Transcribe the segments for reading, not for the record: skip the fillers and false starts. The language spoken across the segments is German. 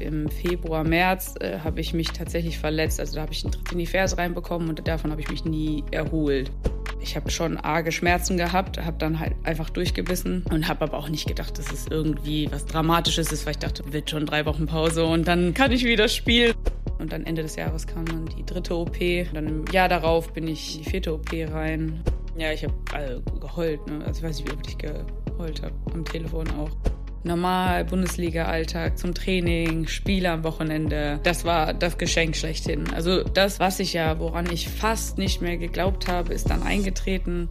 im Februar, März habe ich mich tatsächlich verletzt. Also da habe ich einen Tritt in die Ferse reinbekommen und davon habe ich mich nie erholt. Ich habe schon arge Schmerzen gehabt, habe dann halt einfach durchgebissen und habe aber auch nicht gedacht, dass es irgendwie was Dramatisches ist, weil ich dachte, wird schon 3 Wochen Pause und dann kann ich wieder spielen. Und dann Ende des Jahres kam dann die 3. OP. Dann im Jahr darauf bin ich in die 4. OP rein. Ja, ich habe geheult, ne? Also ich weiß nicht, wie oft ich geheult habe, am Telefon auch. Normal, Bundesliga-Alltag zum Training, Spiele am Wochenende. Das war das Geschenk schlechthin. Also das, woran ich fast nicht mehr geglaubt habe, ist dann eingetreten.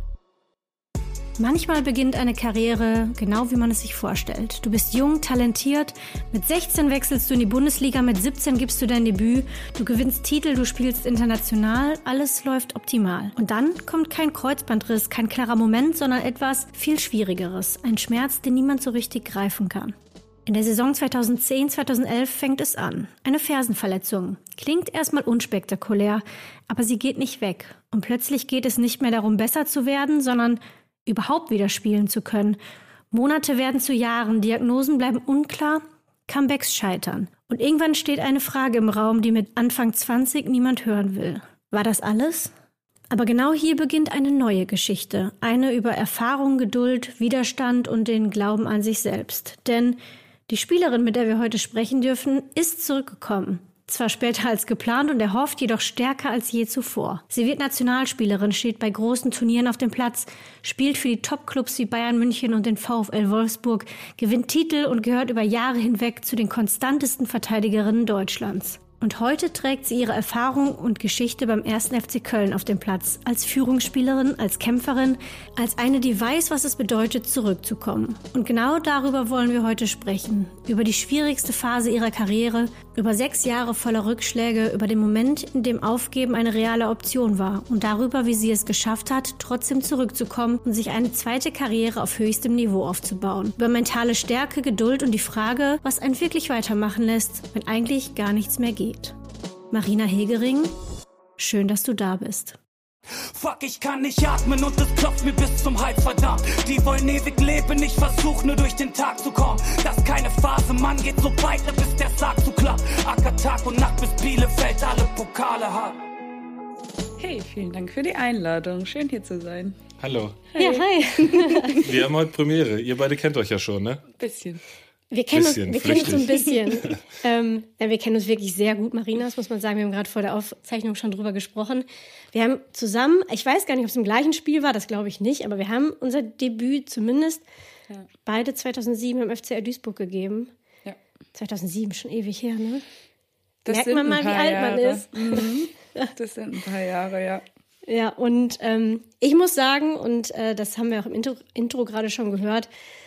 Manchmal beginnt eine Karriere genau wie man es sich vorstellt. Du bist jung, talentiert, mit 16 wechselst du in die Bundesliga, mit 17 gibst du dein Debüt, du gewinnst Titel, du spielst international, alles läuft optimal. Und dann kommt kein Kreuzbandriss, kein klarer Moment, sondern etwas viel Schwierigeres, ein Schmerz, den niemand so richtig greifen kann. In der Saison 2010/2011 fängt es an. Eine Fersenverletzung. Klingt erstmal unspektakulär, aber sie geht nicht weg. Und plötzlich geht es nicht mehr darum, besser zu werden, sondern überhaupt wieder spielen zu können. Monate werden zu Jahren, Diagnosen bleiben unklar, Comebacks scheitern. Und irgendwann steht eine Frage im Raum, die mit Anfang 20 niemand hören will. War das alles? Aber genau hier beginnt eine neue Geschichte. Eine über Erfahrung, Geduld, Widerstand und den Glauben an sich selbst. Denn die Spielerin, mit der wir heute sprechen dürfen, ist zurückgekommen. Zwar später als geplant und erhofft, jedoch stärker als je zuvor. Sie wird Nationalspielerin, steht bei großen Turnieren auf dem Platz, spielt für die Top-Clubs wie Bayern München und den VfL Wolfsburg, gewinnt Titel und gehört über Jahre hinweg zu den konstantesten Verteidigerinnen Deutschlands. Und heute trägt sie ihre Erfahrung und Geschichte beim 1. FC Köln auf dem Platz. Als Führungsspielerin, als Kämpferin, als eine, die weiß, was es bedeutet, zurückzukommen. Und genau darüber wollen wir heute sprechen. Über die schwierigste Phase ihrer Karriere, über 6 Jahre voller Rückschläge, über den Moment, in dem Aufgeben eine reale Option war. Und darüber, wie sie es geschafft hat, trotzdem zurückzukommen und sich eine zweite Karriere auf höchstem Niveau aufzubauen. Über mentale Stärke, Geduld und die Frage, was einen wirklich weitermachen lässt, wenn eigentlich gar nichts mehr geht. Marina Hegering, schön, dass du da bist. Fuck, ich kann nicht atmen und es klopft mir bis zum Hals, verdammt. Die wollen ewig leben, ich versuch nur durch den Tag zu kommen. Das ist keine Phase, Mann, geht so weiter, bis der Sarg zu klappt. Acker Tag und Nacht, bis Bielefeld alle Pokale hat. Hey, vielen Dank für die Einladung. Schön, hier zu sein. Hallo. Hey. Ja, hi. Wir haben heute Premiere. Ihr beide kennt euch ja schon, ne? Bisschen. Wir kennen uns so ein bisschen. Wir kennen uns wirklich sehr gut, Marina, das muss man sagen. Wir haben gerade vor der Aufzeichnung schon drüber gesprochen. Wir haben zusammen, ich weiß gar nicht, ob es im gleichen Spiel war, das glaube ich nicht, aber wir haben unser Debüt zumindest beide 2007 im FCR Duisburg gegeben. Ja. 2007, schon ewig her, ne? Das merkt man mal, wie alt man ist. Mhm. Das sind ein paar Jahre, ja. Ja, und ich muss sagen, und das haben wir auch im Intro gerade schon gehört,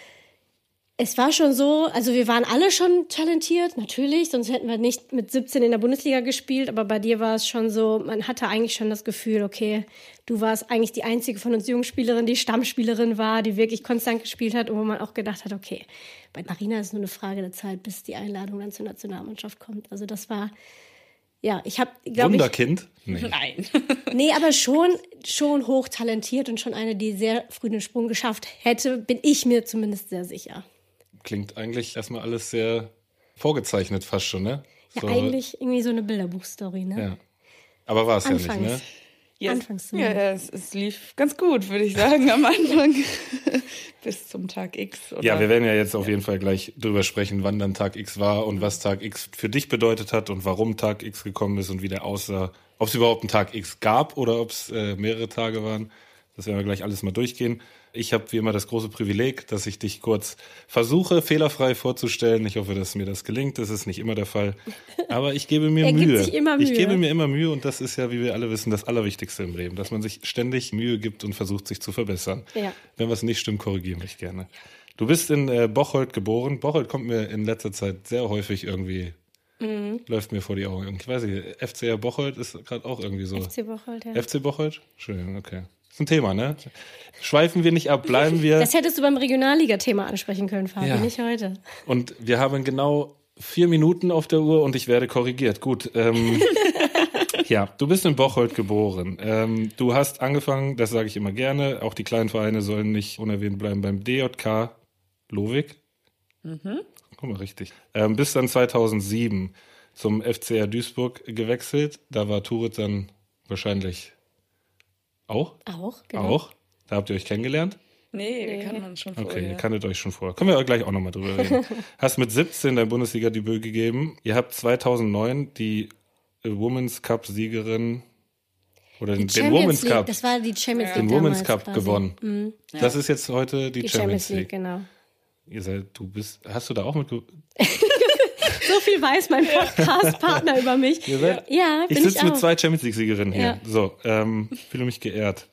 es war schon so, also wir waren alle schon talentiert, natürlich, sonst hätten wir nicht mit 17 in der Bundesliga gespielt, aber bei dir war es schon so, man hatte eigentlich schon das Gefühl, okay, du warst eigentlich die einzige von uns Jungspielerinnen, die Stammspielerin war, die wirklich konstant gespielt hat und wo man auch gedacht hat, okay, bei Marina ist es nur eine Frage der Zeit, bis die Einladung dann zur Nationalmannschaft kommt. Also das war, ja, ich habe, glaube ich... Wunderkind? Nee. Nein. Nee, aber schon hochtalentiert und schon eine, die sehr früh den Sprung geschafft hätte, bin ich mir zumindest sehr sicher. Klingt eigentlich erstmal alles sehr vorgezeichnet fast schon, ne? Ja, so, eigentlich irgendwie so eine Bilderbuchstory, ne? Ja. Aber war es ja nicht, ne? Yes. Anfangs ja, es lief ganz gut, würde ich sagen, am Anfang. Bis zum Tag X. Oder? Ja, wir werden ja jetzt auf jeden Fall gleich drüber sprechen, wann dann Tag X war und was Tag X für dich bedeutet hat und warum Tag X gekommen ist und wie der aussah. Ob es überhaupt einen Tag X gab oder ob es mehrere Tage waren. Das werden wir gleich alles mal durchgehen. Ich habe wie immer das große Privileg, dass ich dich kurz versuche, fehlerfrei vorzustellen. Ich hoffe, dass mir das gelingt. Das ist nicht immer der Fall. Aber ich gebe mir Mühe. Gibt sich immer Mühe. Ich gebe mir immer Mühe und das ist ja, wie wir alle wissen, das Allerwichtigste im Leben. Dass man sich ständig Mühe gibt und versucht, sich zu verbessern. Ja. Wenn was nicht stimmt, korrigiere mich gerne. Du bist in Bocholt geboren. Bocholt kommt mir in letzter Zeit sehr häufig irgendwie, läuft mir vor die Augen. Ich weiß nicht, FCR Bocholt ist gerade auch irgendwie so. FC Bocholt, ja. FC Bocholt? Schön, okay. Ist ein Thema, ne? Schweifen wir nicht ab, bleiben wir. Das hättest du beim Regionalliga-Thema ansprechen können, Fabi, ja. Nicht heute. Und wir haben genau 4 Minuten auf der Uhr und ich werde korrigiert. Gut, ja, du bist in Bocholt geboren. Du hast angefangen, das sage ich immer gerne, auch die kleinen Vereine sollen nicht unerwähnt bleiben, beim DJK Lowig. Guck mal, richtig. Bis dann 2007 zum FCR Duisburg gewechselt. Da war Turit dann wahrscheinlich auch? Auch, genau. Auch? Da habt ihr euch kennengelernt? Nee, wir kannten uns schon vorher. Okay, ihr kanntet euch schon vorher. Können wir gleich auch nochmal drüber reden. Hast mit 17 dein Bundesliga-Debüt gegeben. Ihr habt 2009 die Women's Cup-Siegerin oder den Women's Cup. Das war die Champions League. Den Women's Cup quasi gewonnen. Mhm. Das ist jetzt heute die Champions League. Genau. Hast du da auch mit? So viel weiß mein Podcast-Partner über mich. Ja, ich sitze mit 2 Champions League-Siegerinnen hier. Ja. So, fühle mich geehrt.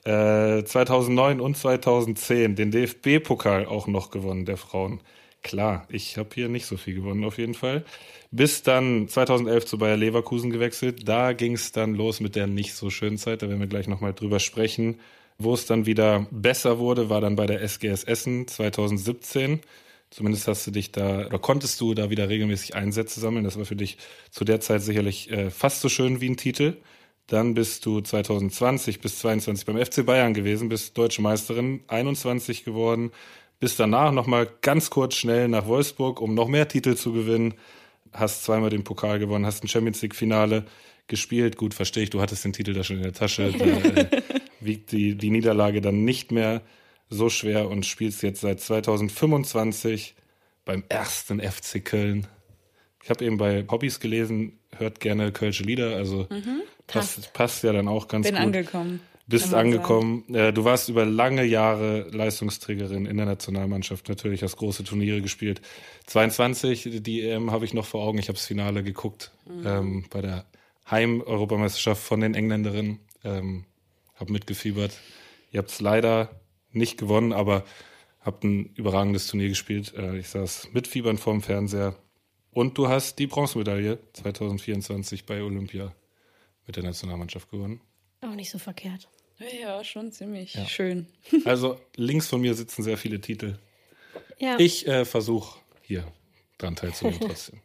2009 und 2010 den DFB-Pokal auch noch gewonnen, der Frauen. Klar, ich habe hier nicht so viel gewonnen auf jeden Fall. Bis dann 2011 zu Bayer Leverkusen gewechselt. Da ging es dann los mit der nicht so schönen Zeit. Da werden wir gleich nochmal drüber sprechen. Wo es dann wieder besser wurde, war dann bei der SGS Essen 2017. Zumindest hast du dich da, oder konntest du da wieder regelmäßig Einsätze sammeln. Das war für dich zu der Zeit sicherlich fast so schön wie ein Titel. Dann bist du 2020 bis 22 beim FC Bayern gewesen, bist Deutsche Meisterin, 21 geworden. Bist danach nochmal ganz kurz schnell nach Wolfsburg, um noch mehr Titel zu gewinnen. Hast zweimal den Pokal gewonnen, hast ein Champions-League-Finale gespielt. Gut, verstehe ich, du hattest den Titel da schon in der Tasche. Da wiegt die Niederlage dann nicht mehr so schwer und spielst jetzt seit 2025 beim 1. FC Köln. Ich habe eben bei Hobbys gelesen, hört gerne kölsche Lieder, also passt ja dann auch ganz gut. Bin angekommen. Bist angekommen. Du warst über lange Jahre Leistungsträgerin in der Nationalmannschaft. Natürlich hast große Turniere gespielt. 22, die EM habe ich noch vor Augen. Ich habe das Finale geguckt bei der Heim-Europameisterschaft von den Engländerinnen. Habe mitgefiebert. Ihr habt es leider nicht gewonnen, aber habt ein überragendes Turnier gespielt. Ich saß mitfiebern vorm Fernseher. Und du hast die Bronzemedaille 2024 bei Olympia mit der Nationalmannschaft gewonnen. Auch nicht so verkehrt. Ja, schon ziemlich schön. Also links von mir sitzen sehr viele Titel. Ja. Ich versuche hier dran teilzunehmen trotzdem.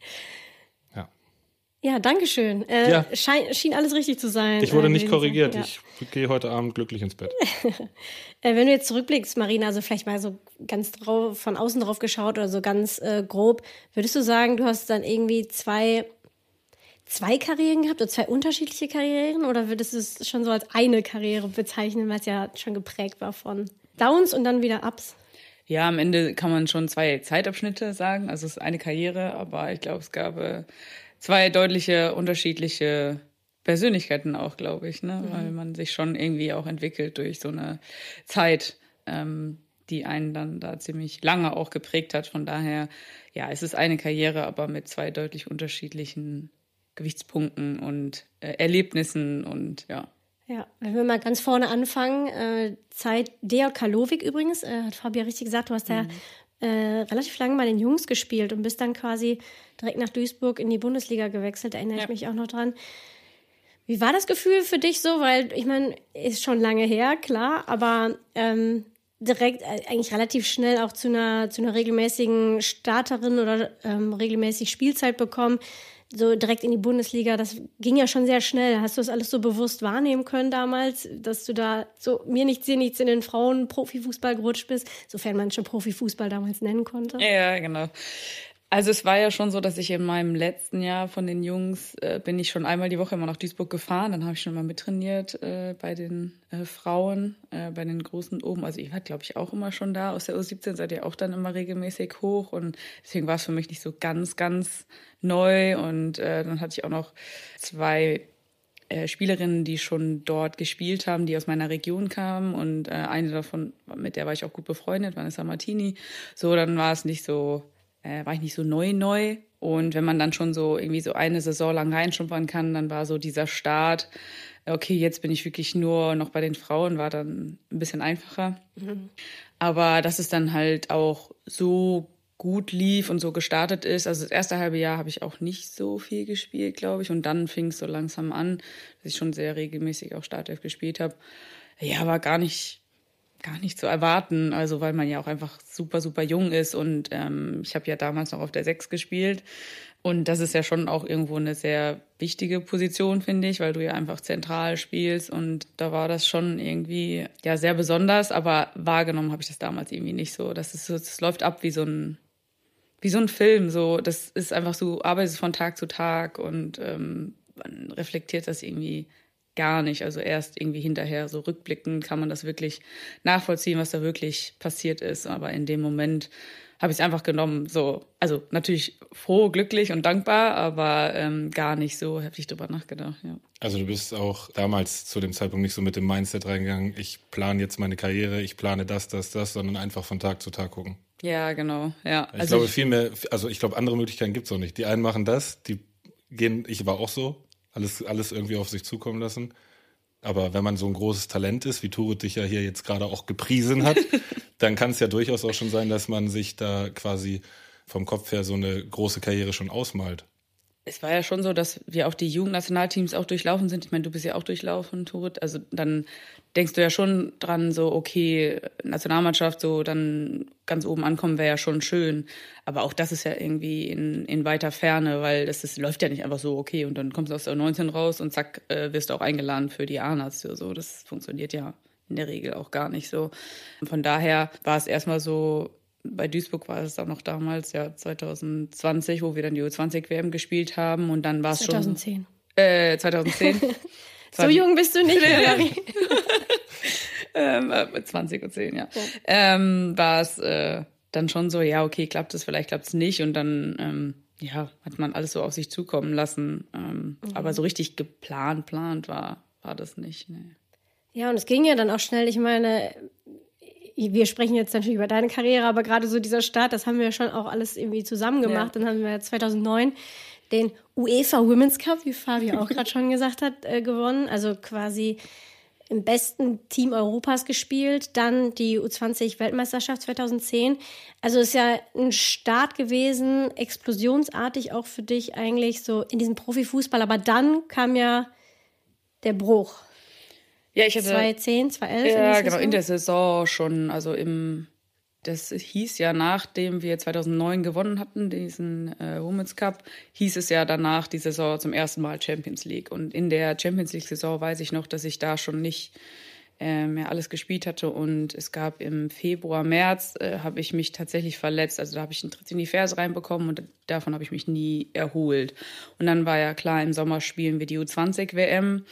Ja, danke schön. Schien alles richtig zu sein. Ich wurde nicht korrigiert. Ja. Ich gehe heute Abend glücklich ins Bett. Wenn du jetzt zurückblickst, Marina, also vielleicht mal so ganz von außen drauf geschaut oder so ganz grob, würdest du sagen, du hast dann irgendwie zwei Karrieren gehabt oder 2 unterschiedliche Karrieren, oder würdest du es schon so als eine Karriere bezeichnen, weil es ja schon geprägt war von Downs und dann wieder Ups? Ja, am Ende kann man schon 2 Zeitabschnitte sagen. Also es ist eine Karriere, aber ich glaube, es gab 2 deutliche, unterschiedliche Persönlichkeiten auch, glaube ich, ne? Weil man sich schon irgendwie auch entwickelt durch so eine Zeit, die einen dann da ziemlich lange auch geprägt hat. Von daher, ja, es ist eine Karriere, aber mit 2 deutlich unterschiedlichen Gewichtspunkten und Erlebnissen und ja. Ja, wenn wir mal ganz vorne anfangen, Zeit DJK Lovik übrigens, hat Fabia richtig gesagt, du hast ja relativ lange mal in den Jungs gespielt und bist dann quasi direkt nach Duisburg in die Bundesliga gewechselt, erinnere ich mich auch noch dran. Wie war das Gefühl für dich so? Weil, ich meine, ist schon lange her, klar, aber direkt eigentlich relativ schnell auch zu einer regelmäßigen Starterin oder regelmäßig Spielzeit bekommen, so direkt in die Bundesliga, das ging ja schon sehr schnell. Hast du das alles so bewusst wahrnehmen können damals, dass du da so mir nichts, dir nichts in den Frauen-Profifußball gerutscht bist, sofern man schon Profifußball damals nennen konnte? Ja, genau. Also es war ja schon so, dass ich in meinem letzten Jahr von den Jungs bin ich schon einmal die Woche immer nach Duisburg gefahren. Dann habe ich schon mal mittrainiert bei den Frauen, bei den Großen oben. Also ich war, glaube ich, auch immer schon da. Aus der U17 seid ihr auch dann immer regelmäßig hoch. Und deswegen war es für mich nicht so ganz, ganz neu. Und dann hatte ich auch noch 2 Spielerinnen, die schon dort gespielt haben, die aus meiner Region kamen. Und eine davon, mit der war ich auch gut befreundet, Vanessa Martini. So, dann war es nicht so... war ich nicht so neu. Und wenn man dann schon so irgendwie so eine Saison lang reinschnuppern kann, dann war so dieser Start, okay, jetzt bin ich wirklich nur noch bei den Frauen, war dann ein bisschen einfacher. Aber dass es dann halt auch so gut lief und so gestartet ist, also das erste halbe Jahr habe ich auch nicht so viel gespielt, glaube ich. Und dann fing es so langsam an, dass ich schon sehr regelmäßig auch Startelf gespielt habe. Ja, war gar nicht zu erwarten, also weil man ja auch einfach super, super jung ist und ich habe ja damals noch auf der 6 gespielt und das ist ja schon auch irgendwo eine sehr wichtige Position, finde ich, weil du ja einfach zentral spielst und da war das schon irgendwie ja sehr besonders, aber wahrgenommen habe ich das damals irgendwie nicht so. Das läuft ab wie so ein wie so ein Film. So, das ist einfach so, arbeitest von Tag zu Tag und man reflektiert das irgendwie gar nicht. Also erst irgendwie hinterher, so rückblickend kann man das wirklich nachvollziehen, was da wirklich passiert ist. Aber in dem Moment habe ich es einfach genommen. So, also natürlich froh, glücklich und dankbar, aber gar nicht so heftig drüber nachgedacht. Ja. Also du bist auch damals zu dem Zeitpunkt nicht so mit dem Mindset reingegangen, ich plane jetzt meine Karriere, ich plane das, sondern einfach von Tag zu Tag gucken. Ja, genau. Ja. Ich glaube ich glaube, andere Möglichkeiten gibt es auch nicht. Die einen machen das, die gehen, ich war auch so, alles irgendwie auf sich zukommen lassen. Aber wenn man so ein großes Talent ist, wie Turit dich ja hier jetzt gerade auch gepriesen hat, dann kann es ja durchaus auch schon sein, dass man sich da quasi vom Kopf her so eine große Karriere schon ausmalt. Es war ja schon so, dass wir auch die Jugendnationalteams auch durchlaufen sind. Ich meine, du bist ja auch durchlaufen, Turit. Also dann denkst du ja schon dran, so okay, Nationalmannschaft, so dann ganz oben ankommen wäre ja schon schön. Aber auch das ist ja irgendwie in weiter Ferne, weil läuft ja nicht einfach so, okay, und dann kommst du aus der 19 raus und zack, wirst du auch eingeladen für die A-Nation. So, das funktioniert ja in der Regel auch gar nicht so. Von daher war es erstmal so, bei Duisburg war es auch noch damals, ja 2020, wo wir dann die U20-WM gespielt haben. Und dann war es 2010. 2010. So jung bist du nicht, Mary. 2010, ja. War es dann schon so, ja, okay, klappt es, vielleicht klappt es nicht. Und dann, hat man alles so auf sich zukommen lassen. Aber so richtig geplant war das nicht, nee. Ja, und es ging ja dann auch schnell. Ich meine, wir sprechen jetzt natürlich über deine Karriere, aber gerade so dieser Start, das haben wir schon auch alles irgendwie zusammen gemacht. Ja. Dann haben wir 2009 den UEFA Women's Cup, wie Fabio auch gerade schon gesagt hat, gewonnen. Also quasi im besten Team Europas gespielt. Dann die U20-Weltmeisterschaft 2010. Also ist ja ein Start gewesen, explosionsartig auch für dich eigentlich so in diesem Profifußball. Aber dann kam ja der Bruch. Ja, ich hatte 2010, 2011. Ja, genau, in der Saison schon. Also das hieß ja, nachdem wir 2009 gewonnen hatten, diesen Women's Cup, hieß es ja danach die Saison zum ersten Mal Champions League. Und in der Champions League-Saison weiß ich noch, dass ich da schon nicht mehr alles gespielt hatte. Und es gab im Februar, März, habe ich mich tatsächlich verletzt. Also da habe ich einen Tritt in die Ferse reinbekommen und davon habe ich mich nie erholt. Und dann war ja klar, im Sommer spielen wir die U20-WM.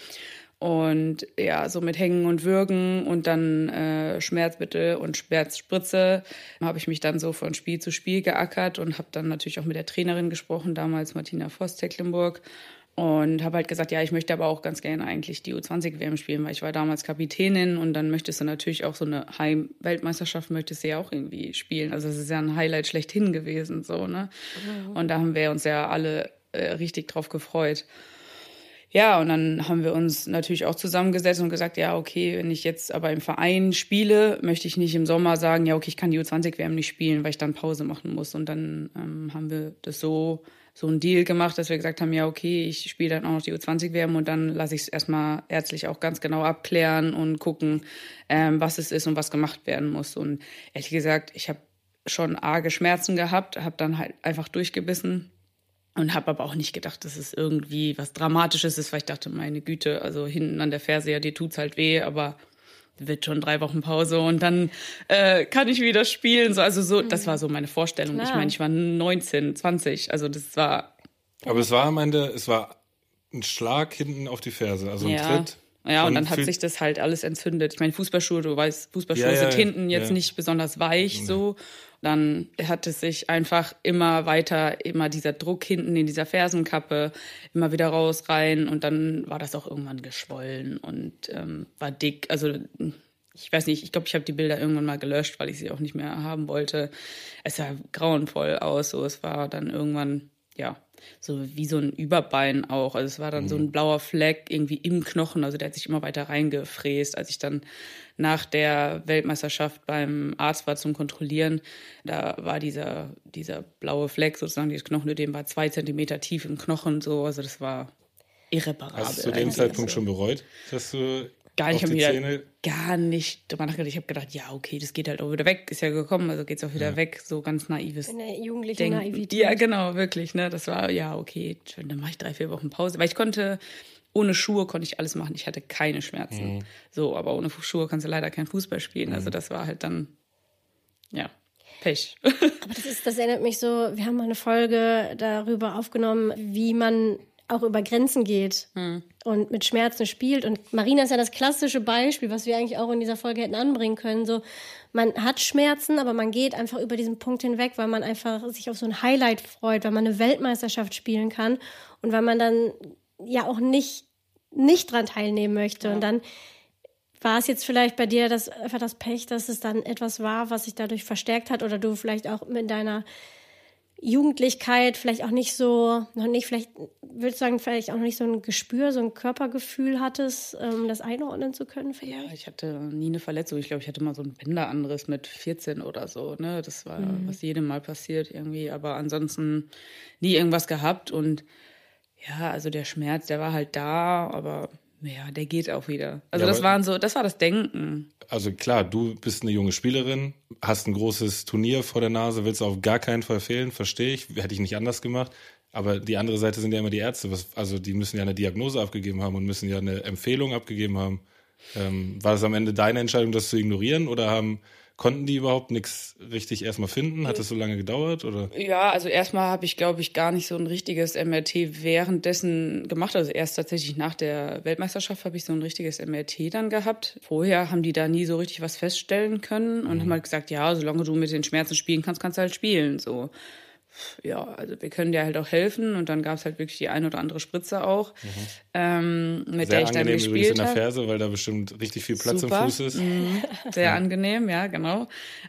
Und ja, so mit Hängen und Würgen und dann Schmerzmittel und Schmerzspritze habe ich mich dann so von Spiel zu Spiel geackert und habe dann natürlich auch mit der Trainerin gesprochen, damals Martina Voss-Tecklenburg. Und habe halt gesagt, ja, ich möchte aber auch ganz gerne eigentlich die U20-WM spielen, weil ich war damals Kapitänin und dann möchtest du natürlich auch so eine Heim-Weltmeisterschaft möchtest du ja auch irgendwie spielen. Also es ist ja ein Highlight schlechthin gewesen, so, ne? Mhm. Und da haben wir uns ja alle richtig drauf gefreut. Ja, und dann haben wir uns natürlich auch zusammengesetzt und gesagt, ja, okay, wenn ich jetzt aber im Verein spiele, möchte ich nicht im Sommer sagen, ja, okay, ich kann die U20-WM nicht spielen, weil ich dann Pause machen muss. Und dann haben wir das so einen Deal gemacht, dass wir gesagt haben, ja, okay, ich spiele dann auch noch die U20-WM und dann lasse ich es erstmal ärztlich auch ganz genau abklären und gucken, was es ist und was gemacht werden muss. Und ehrlich gesagt, ich habe schon arge Schmerzen gehabt, habe dann halt einfach durchgebissen. Und habe aber auch nicht gedacht, dass es irgendwie was Dramatisches ist, weil ich dachte, meine Güte, also hinten an der Ferse, ja, dir tut's halt weh, aber wird schon 3 Wochen Pause und dann kann ich wieder spielen. Also so, das war so meine Vorstellung. Klar. Ich meine, ich war 19, 20, also das war... Aber es war am Ende, es war ein Schlag hinten auf die Ferse, also ein Tritt. Ja, und dann hat sich das halt alles entzündet. Ich meine, Fußballschuhe, du weißt, Fußballschuhe sind hinten jetzt nicht besonders weich so. Dann hat es sich einfach immer dieser Druck hinten in dieser Fersenkappe, immer wieder raus, rein. Und dann war das auch irgendwann geschwollen und war dick. Also ich weiß nicht, ich glaube, ich habe die Bilder irgendwann mal gelöscht, weil ich sie auch nicht mehr haben wollte. Es sah grauenvoll aus. So, es war dann irgendwann, ja, so wie so ein Überbein auch. Also es war dann so ein blauer Fleck irgendwie im Knochen. Also der hat sich immer weiter reingefräst. Als ich dann nach der Weltmeisterschaft beim Arzt war zum Kontrollieren, da war dieser blaue Fleck sozusagen, dieses Knochenödem war 2 Zentimeter tief im Knochen. So. Also das war irreparabel. Hast du zu dem Zeitpunkt schon bereut, dass du gar nicht drüber nachgedacht. Ich habe gedacht, ja, okay, das geht halt auch wieder weg. Ist ja gekommen, also geht's auch wieder weg. So ganz naives in der jugendlichen Naivität. Ja, genau, wirklich. Ne? Das war, ja, okay, dann mache ich 3-4 Wochen Pause. Weil ohne Schuhe konnte ich alles machen. Ich hatte keine Schmerzen. So, aber ohne Schuhe kannst du leider kein Fußball spielen. Also das war halt dann, ja. Pech. Aber das erinnert mich so, wir haben mal eine Folge darüber aufgenommen, wie man auch über Grenzen geht und mit Schmerzen spielt. Und Marina ist ja das klassische Beispiel, was wir eigentlich auch in dieser Folge hätten anbringen können. So, man hat Schmerzen, aber man geht einfach über diesen Punkt hinweg, weil man einfach sich auf so ein Highlight freut, weil man eine Weltmeisterschaft spielen kann und weil man dann ja auch nicht dran teilnehmen möchte. Ja. Und dann war es jetzt vielleicht bei dir einfach das Pech, dass es dann etwas war, was sich dadurch verstärkt hat oder du vielleicht auch mit deiner Jugendlichkeit vielleicht auch nicht so, vielleicht auch noch nicht so ein Gespür, so ein Körpergefühl hattest, das einordnen zu können vielleicht? Ja, ich hatte nie eine Verletzung. Ich glaube, ich hatte mal so einen Bänderanriss mit 14 oder so. Ne? Das war was jedem Mal passiert irgendwie. Aber ansonsten nie irgendwas gehabt. Und ja, also der Schmerz, der war halt da, aber ja, der geht auch wieder. Also ja, das war das Denken. Also klar, du bist eine junge Spielerin, hast ein großes Turnier vor der Nase, willst auf gar keinen Fall fehlen, verstehe ich, hätte ich nicht anders gemacht. Aber die andere Seite sind ja immer die Ärzte, also die müssen ja eine Diagnose abgegeben haben und müssen ja eine Empfehlung abgegeben haben. War das am Ende deine Entscheidung, das zu ignorieren oder konnten die überhaupt nichts richtig erstmal finden? Hat das so lange gedauert? Oder? Ja, also erstmal habe ich, glaube ich, gar nicht so ein richtiges MRT währenddessen gemacht. Also erst tatsächlich nach der Weltmeisterschaft habe ich so ein richtiges MRT dann gehabt. Vorher haben die da nie so richtig was feststellen können und haben halt gesagt, ja, solange du mit den Schmerzen spielen kannst, kannst du halt spielen. So. Ja, also wir können dir halt auch helfen und dann gab es halt wirklich die eine oder andere Spritze auch, mit der ich dann gespielt habe. Sehr angenehm übrigens in der Ferse, weil da bestimmt richtig viel Platz im Fuß ist. Sehr angenehm, ja, genau.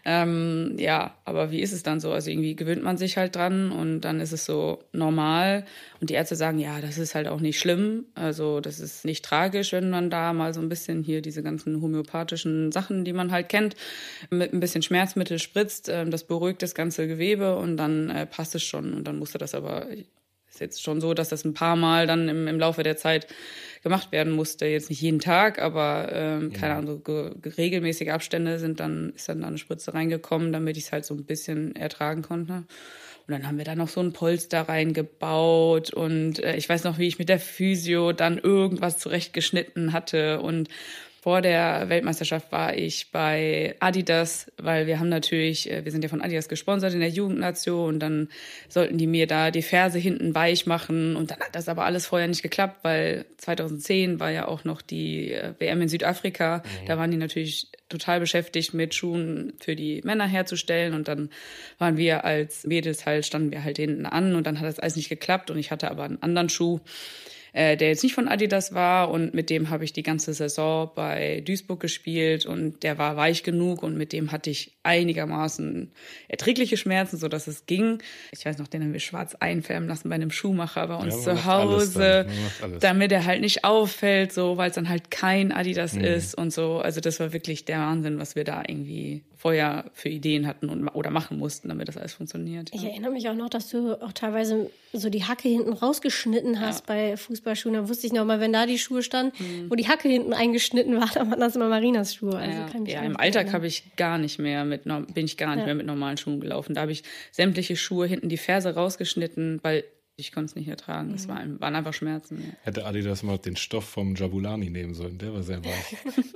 Ja, aber wie ist es dann so? Also irgendwie gewöhnt man sich halt dran und dann ist es so normal und die Ärzte sagen, ja, das ist halt auch nicht schlimm, also das ist nicht tragisch, wenn man da mal so ein bisschen hier diese ganzen homöopathischen Sachen, die man halt kennt, mit ein bisschen Schmerzmittel spritzt, das beruhigt das ganze Gewebe und dann passt es schon. Und dann musste das aber, ist jetzt schon so, dass das ein paar Mal dann im Laufe der Zeit gemacht werden musste. Jetzt nicht jeden Tag, aber keine Ahnung, so regelmäßige Abstände ist dann eine Spritze reingekommen, damit ich es halt so ein bisschen ertragen konnte. Und dann haben wir da noch so ein Polster reingebaut und ich weiß noch, wie ich mit der Physio dann irgendwas zurechtgeschnitten hatte und vor der Weltmeisterschaft war ich bei Adidas, weil wir sind ja von Adidas gesponsert in der Jugendnation und dann sollten die mir da die Ferse hinten weich machen und dann hat das aber alles vorher nicht geklappt, weil 2010 war ja auch noch die WM in Südafrika. Da waren die natürlich total beschäftigt mit Schuhen für die Männer herzustellen und dann waren wir als Mädels standen wir halt hinten an und dann hat das alles nicht geklappt und ich hatte aber einen anderen Schuh, der jetzt nicht von Adidas war und mit dem habe ich die ganze Saison bei Duisburg gespielt und der war weich genug und mit dem hatte ich einigermaßen erträgliche Schmerzen, sodass es ging. Ich weiß noch, den haben wir schwarz einfärben lassen bei einem Schuhmacher bei uns zu Hause, damit er halt nicht auffällt, so, weil es dann halt kein Adidas ist und so. Also das war wirklich der Wahnsinn, was wir da irgendwie vorher für Ideen hatten oder machen mussten, damit das alles funktioniert. Ich erinnere mich auch noch, dass du auch teilweise so die Hacke hinten rausgeschnitten hast bei Fußballschuhen. Da wusste ich noch mal, wenn da die Schuhe standen, wo die Hacke hinten eingeschnitten war, dann waren das immer Marinas Schuhe. Also im Alltag bin ich gar nicht mehr mit normalen Schuhen gelaufen. Da habe ich sämtliche Schuhe hinten die Ferse rausgeschnitten, weil ich konnte es nicht ertragen. Das waren einfach Schmerzen. Ja. Hätte Adidas mal den Stoff vom Jabulani nehmen sollen, der war sehr weich.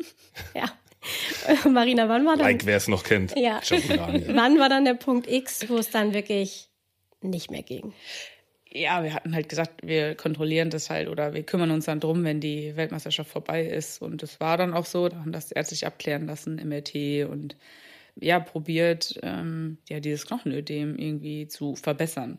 Ja. Marina, wann war dann... wer es noch kennt. Ja. Wann war dann der Punkt X, wo es dann wirklich nicht mehr ging? Ja, wir hatten halt gesagt, wir kontrollieren das halt oder wir kümmern uns dann drum, wenn die Weltmeisterschaft vorbei ist. Und das war dann auch so. Da haben das ärztlich abklären lassen, MRT und probiert, dieses Knochenödem irgendwie zu verbessern.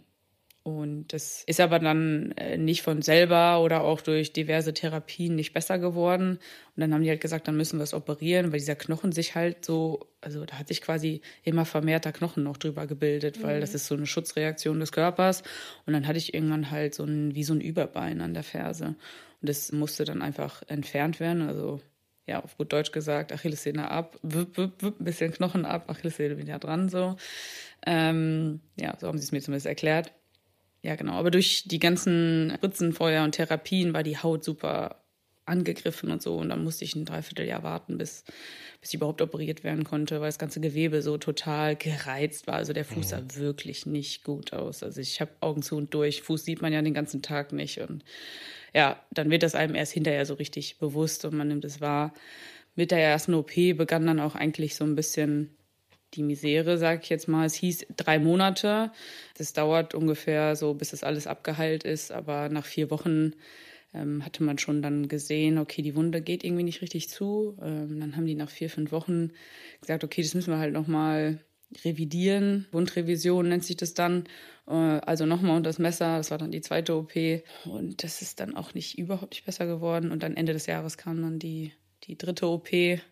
Und das ist aber dann nicht von selber oder auch durch diverse Therapien nicht besser geworden. Und dann haben die halt gesagt, dann müssen wir es operieren, weil dieser Knochen sich halt so, also da hat sich quasi immer vermehrter Knochen noch drüber gebildet, weil das ist so eine Schutzreaktion des Körpers. Und dann hatte ich irgendwann halt wie so ein Überbein an der Ferse. Und das musste dann einfach entfernt werden, also ja, auf gut Deutsch gesagt, Achillessehne ab, ein bisschen Knochen ab, Achillessehne wieder dran, so. So haben sie es mir zumindest erklärt. Ja, genau. Aber durch die ganzen Spritzen vorher und Therapien war die Haut super angegriffen und so. Und dann musste ich ein Dreivierteljahr warten, bis ich überhaupt operiert werden konnte, weil das ganze Gewebe so total gereizt war. Also der Fuß sah wirklich nicht gut aus. Also ich habe Augen zu und durch. Fuß sieht man ja den ganzen Tag nicht. Und ja, dann wird das einem erst hinterher so richtig bewusst und man nimmt es wahr. Mit der ersten OP begann dann auch eigentlich so ein bisschen die Misere, sage ich jetzt mal. Es hieß 3 Monate. Das dauert ungefähr so, bis das alles abgeheilt ist. Aber nach 4 Wochen hatte man schon dann gesehen, okay, die Wunde geht irgendwie nicht richtig zu. Dann haben die nach 4, 5 Wochen gesagt, okay, das müssen wir halt nochmal revidieren. Wundrevision nennt sich das dann. Also nochmal unter das Messer. Das war dann die 2. OP. Und das ist dann auch überhaupt nicht besser geworden. Und dann Ende des Jahres kam dann die 3. OP,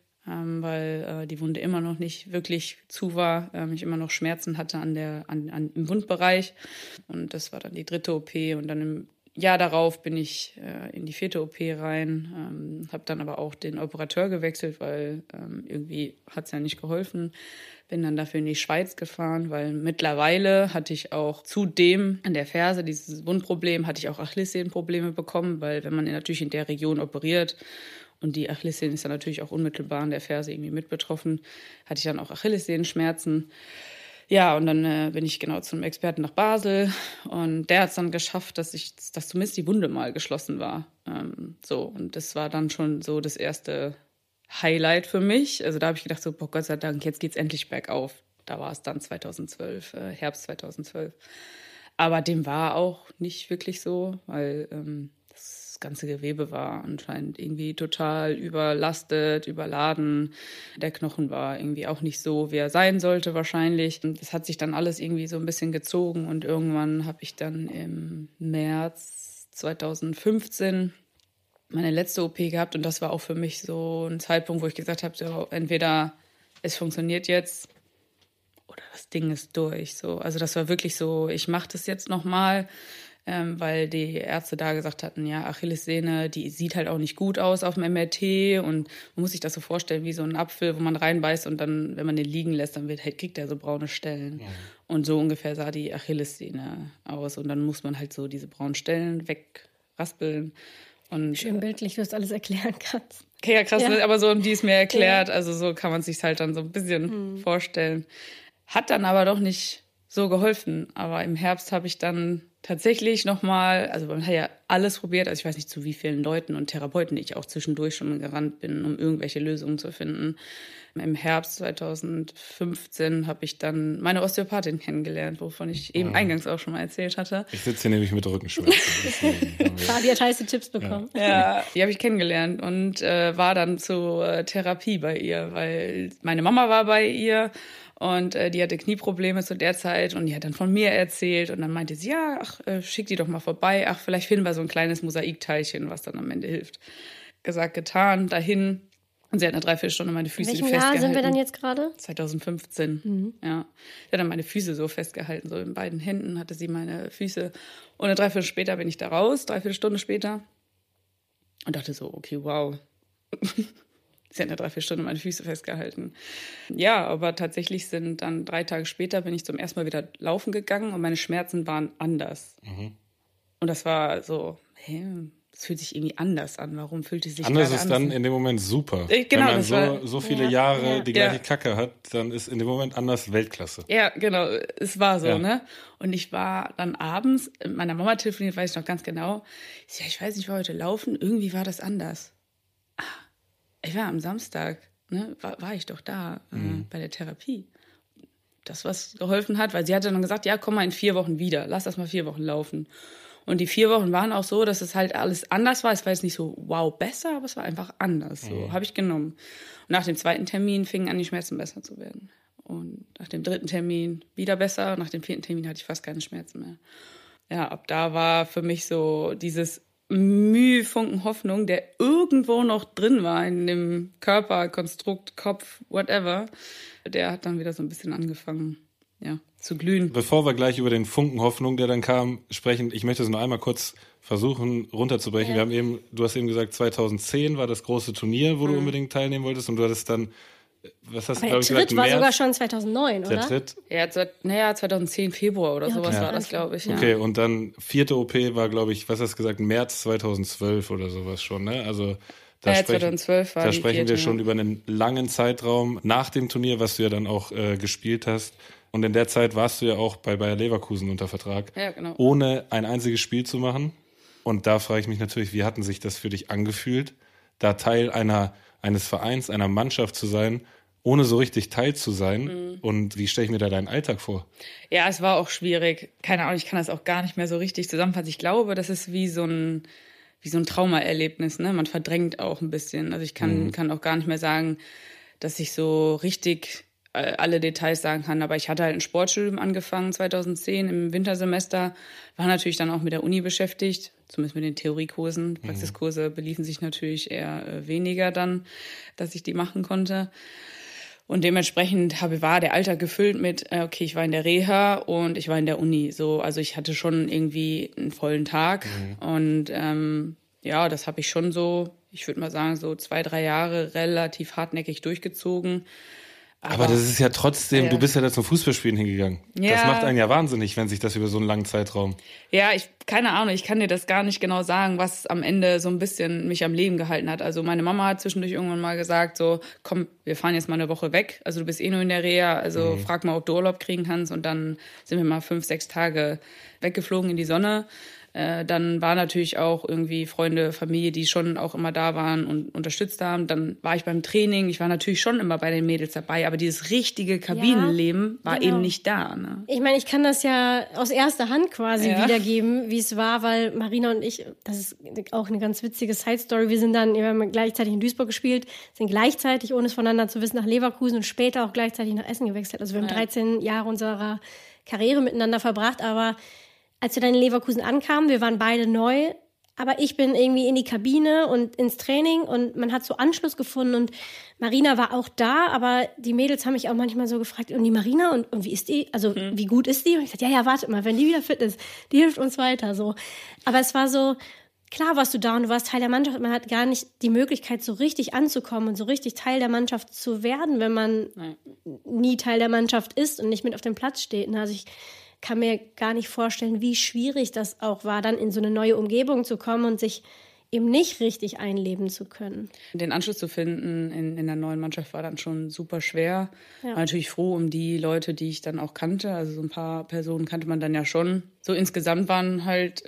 weil die Wunde immer noch nicht wirklich zu war. Ich immer noch Schmerzen hatte im Wundbereich. Und das war dann die 3. OP. Und dann im Jahr darauf bin ich in die 4. OP rein, habe dann aber auch den Operateur gewechselt, weil irgendwie hat es ja nicht geholfen. Bin dann dafür in die Schweiz gefahren, weil mittlerweile hatte ich auch zudem an der Ferse, dieses Wundproblem, hatte ich auch Achillessehnenprobleme bekommen, weil wenn man natürlich in der Region operiert und die Achillessehne ist dann natürlich auch unmittelbar an der Ferse irgendwie mit betroffen, hatte ich dann auch Achillessehnenschmerzen. Ja, und dann bin ich genau zum Experten nach Basel und der hat es dann geschafft, dass zumindest die Wunde mal geschlossen war. Und das war dann schon so das erste Highlight für mich. Also da habe ich gedacht, so, boah, Gott sei Dank, jetzt geht's endlich bergauf. Da war es dann 2012, Herbst 2012. Aber dem war auch nicht wirklich so, weil das ganze Gewebe war anscheinend irgendwie total überlastet, überladen. Der Knochen war irgendwie auch nicht so, wie er sein sollte wahrscheinlich. Und das hat sich dann alles irgendwie so ein bisschen gezogen und irgendwann habe ich dann im März 2015 meine letzte OP gehabt und das war auch für mich so ein Zeitpunkt, wo ich gesagt habe, so, entweder es funktioniert jetzt oder das Ding ist durch. So. Also das war wirklich so, ich mache das jetzt nochmal, weil die Ärzte da gesagt hatten, ja, Achillessehne, die sieht halt auch nicht gut aus auf dem MRT und man muss sich das so vorstellen wie so ein Apfel, wo man reinbeißt und dann, wenn man den liegen lässt, dann kriegt er so braune Stellen. Ja. Und so ungefähr sah die Achillessehne aus und dann muss man halt so diese braunen Stellen wegraspeln. Und, schön bildlich, wie du das alles erklären kannst. Okay, ja, krass, ja. Aber so haben die es mir erklärt. Ja. Also so kann man sich halt dann so ein bisschen vorstellen. Hat dann aber doch nicht so geholfen. Aber im Herbst habe ich dann tatsächlich nochmal, also man hat ja alles probiert, also ich weiß nicht, zu wie vielen Leuten und Therapeuten ich auch zwischendurch schon gerannt bin, um irgendwelche Lösungen zu finden. Im Herbst 2015 habe ich dann meine Osteopathin kennengelernt, wovon ich eben eingangs auch schon mal erzählt hatte. Ich sitze hier nämlich mit Rückenschmerzen. Fabi hat heiße Tipps bekommen. Ja, die habe ich kennengelernt und war dann zur Therapie bei ihr, weil meine Mama war bei ihr und die hatte Knieprobleme zu der Zeit und die hat dann von mir erzählt und dann meinte sie, ja, schick die doch mal vorbei, vielleicht finden wir so ein kleines Mosaikteilchen, was dann am Ende hilft. Gesagt, getan, dahin. Und sie hat eine 3/4 meine Füße festgehalten. In welchem Jahr sind wir dann jetzt gerade? 2015, ja. Sie hat dann meine Füße so festgehalten, so in beiden Händen hatte sie meine Füße. Und eine 3/4 später bin ich da raus, 3/4 Stunde später. Und dachte so, okay, wow. Sie hat eine 3/4 meine Füße festgehalten. Ja, aber tatsächlich sind dann 3 Tage später bin ich zum ersten Mal wieder laufen gegangen und meine Schmerzen waren anders. Und das war so, es fühlt sich irgendwie anders an. Warum fühlt es sich anders ist dann in dem Moment super. Genau, wenn man so viele Jahre die gleiche Kacke hat, dann ist in dem Moment anders Weltklasse. Ja, genau. Es war so, ne? Und ich war dann abends mit meiner Mama telefoniert, weiß ich noch ganz genau. Ich weiß nicht, ich war heute laufen. Irgendwie war das anders. Ich war am Samstag, ne? War ich doch da bei der Therapie. Das, was geholfen hat, weil sie hatte dann gesagt, ja, komm mal in 4 Wochen wieder. Lass das mal 4 Wochen laufen. Und die 4 Wochen waren auch so, dass es halt alles anders war. Es war jetzt nicht so, wow, besser, aber es war einfach anders. So habe ich genommen. Und nach dem 2. Termin fingen an, die Schmerzen besser zu werden. Und nach dem 3. Termin wieder besser. Nach dem 4. Termin hatte ich fast keine Schmerzen mehr. Ja, ab da war für mich so dieses Mühefunken Hoffnung, der irgendwo noch drin war in dem Körper, Konstrukt, Kopf, whatever. Der hat dann wieder so ein bisschen angefangen, zu glühen. Bevor wir gleich über den Funken Hoffnung, der dann kam, sprechen, ich möchte es nur einmal kurz versuchen runterzubrechen. Ja. Du hast eben gesagt, 2010 war das große Turnier, wo du unbedingt teilnehmen wolltest und du hattest dann, was hast du, glaube ich, gesagt? Der Tritt war sogar schon 2009, oder? Der Tritt? Ja, 2010 Februar oder sowas war das, glaube ich. Ja. Okay, und dann 4. OP war, glaube ich, was hast du gesagt, März 2012 oder sowas schon, ne? Also da 2012 war da sprechen wir schon über einen langen Zeitraum nach dem Turnier, was du ja dann auch gespielt hast. Und in der Zeit warst du ja auch bei Bayer Leverkusen unter Vertrag, ohne ein einziges Spiel zu machen. Und da frage ich mich natürlich, wie hatten sich das für dich angefühlt, da Teil eines Vereins, einer Mannschaft zu sein, ohne so richtig Teil zu sein. Und wie stelle ich mir da deinen Alltag vor? Ja, es war auch schwierig. Keine Ahnung, ich kann das auch gar nicht mehr so richtig zusammenfassen. Ich glaube, das ist wie so ein Traumaerlebnis, ne? Man verdrängt auch ein bisschen. Also ich kann auch gar nicht mehr sagen, dass ich so richtig alle Details sagen kann. Aber ich hatte halt ein Sportstudium angefangen 2010 im Wintersemester, war natürlich dann auch mit der Uni beschäftigt, zumindest mit den Theoriekursen. Praxiskurse beliefen sich natürlich eher weniger dann, dass ich die machen konnte. Und dementsprechend war der Alltag gefüllt mit, okay, ich war in der Reha und ich war in der Uni. So, also ich hatte schon irgendwie einen vollen Tag. Und ja, das habe ich schon so, ich würde mal sagen, so 2-3 Jahre relativ hartnäckig durchgezogen. Aber das ist ja trotzdem, du bist ja da zum Fußballspielen hingegangen. Ja. Das macht einen ja wahnsinnig, wenn sich das über so einen langen Zeitraum... Ja, keine Ahnung, ich kann dir das gar nicht genau sagen, was am Ende so ein bisschen mich am Leben gehalten hat. Also meine Mama hat zwischendurch irgendwann mal gesagt, so, komm, wir fahren jetzt mal eine Woche weg. Also du bist eh nur in der Reha, also frag mal, ob du Urlaub kriegen kannst. Und dann sind wir mal 5-6 Tage weggeflogen in die Sonne. Dann war natürlich auch irgendwie Freunde, Familie, die schon auch immer da waren und unterstützt haben. Dann war ich beim Training. Ich war natürlich schon immer bei den Mädels dabei, aber dieses richtige Kabinenleben war eben nicht da. Ne? Ich meine, ich kann das ja aus erster Hand quasi wiedergeben, wie es war, weil Marina und ich, das ist auch eine ganz witzige Side-Story, wir haben gleichzeitig in Duisburg gespielt, sind gleichzeitig, ohne es voneinander zu wissen, nach Leverkusen und später auch gleichzeitig nach Essen gewechselt. Also wir haben 13 Jahre unserer Karriere miteinander verbracht, aber als wir dann in Leverkusen ankamen, wir waren beide neu, aber ich bin irgendwie in die Kabine und ins Training und man hat so Anschluss gefunden und Marina war auch da, aber die Mädels haben mich auch manchmal so gefragt, und die Marina, und wie ist die? Also wie gut ist die? Und ich sagte, ja, wartet mal, wenn die wieder fit ist, die hilft uns weiter, so. Aber es war so, klar warst du da und du warst Teil der Mannschaft, man hat gar nicht die Möglichkeit, so richtig anzukommen und so richtig Teil der Mannschaft zu werden, wenn man nie Teil der Mannschaft ist und nicht mit auf dem Platz steht. Also ich kann mir gar nicht vorstellen, wie schwierig das auch war, dann in so eine neue Umgebung zu kommen und sich eben nicht richtig einleben zu können. Den Anschluss zu finden in der neuen Mannschaft war dann schon super schwer. Ja. War natürlich froh um die Leute, die ich dann auch kannte. Also so ein paar Personen kannte man dann ja schon. So insgesamt waren halt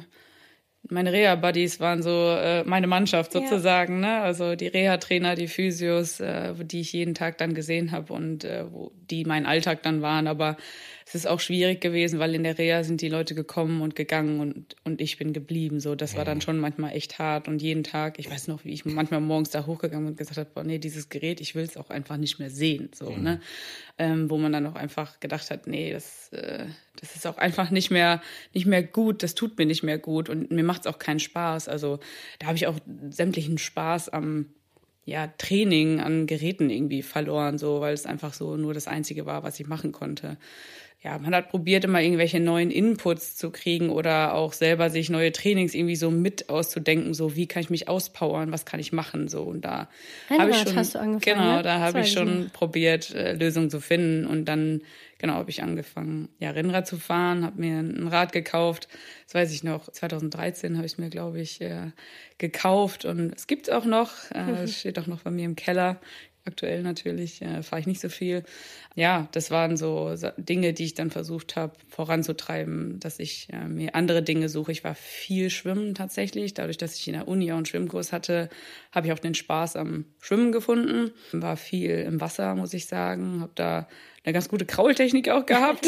meine Reha-Buddies waren so meine Mannschaft sozusagen. Ne? Also die Reha-Trainer, die Physios, die ich jeden Tag dann gesehen habe und die mein Alltag dann waren. Aber es ist auch schwierig gewesen, weil in der Reha sind die Leute gekommen und gegangen und ich bin geblieben. So, das war dann schon manchmal echt hart. Und jeden Tag, ich weiß noch, wie ich manchmal morgens da hochgegangen und gesagt habe, boah, nee, dieses Gerät, ich will es auch einfach nicht mehr sehen. So, ne? Wo man dann auch einfach gedacht hat, nee, das ist auch einfach nicht mehr gut, das tut mir nicht mehr gut und mir macht es auch keinen Spaß. Also da habe ich auch sämtlichen Spaß am Training an Geräten irgendwie verloren, so, weil es einfach so nur das Einzige war, was ich machen konnte. Ja, man hat probiert, immer irgendwelche neuen Inputs zu kriegen oder auch selber sich neue Trainings irgendwie so mit auszudenken, so wie kann ich mich auspowern, was kann ich machen, so, und da habe ich schon, hast du angefangen, genau, da habe ich schon probiert, Lösungen zu finden und dann, genau, habe ich angefangen, Rennrad zu fahren, habe mir ein Rad gekauft, das weiß ich noch, 2013 habe ich es mir, glaube ich, gekauft und es gibt es auch noch, es steht auch noch bei mir im Keller. Aktuell natürlich fahre ich nicht so viel. Ja, das waren so Dinge, die ich dann versucht habe voranzutreiben, dass ich mir andere Dinge suche. Ich war viel schwimmen tatsächlich. Dadurch, dass ich in der Uni auch einen Schwimmkurs hatte, habe ich auch den Spaß am Schwimmen gefunden. War viel im Wasser, muss ich sagen. Habe da eine ganz gute Kraultechnik auch gehabt.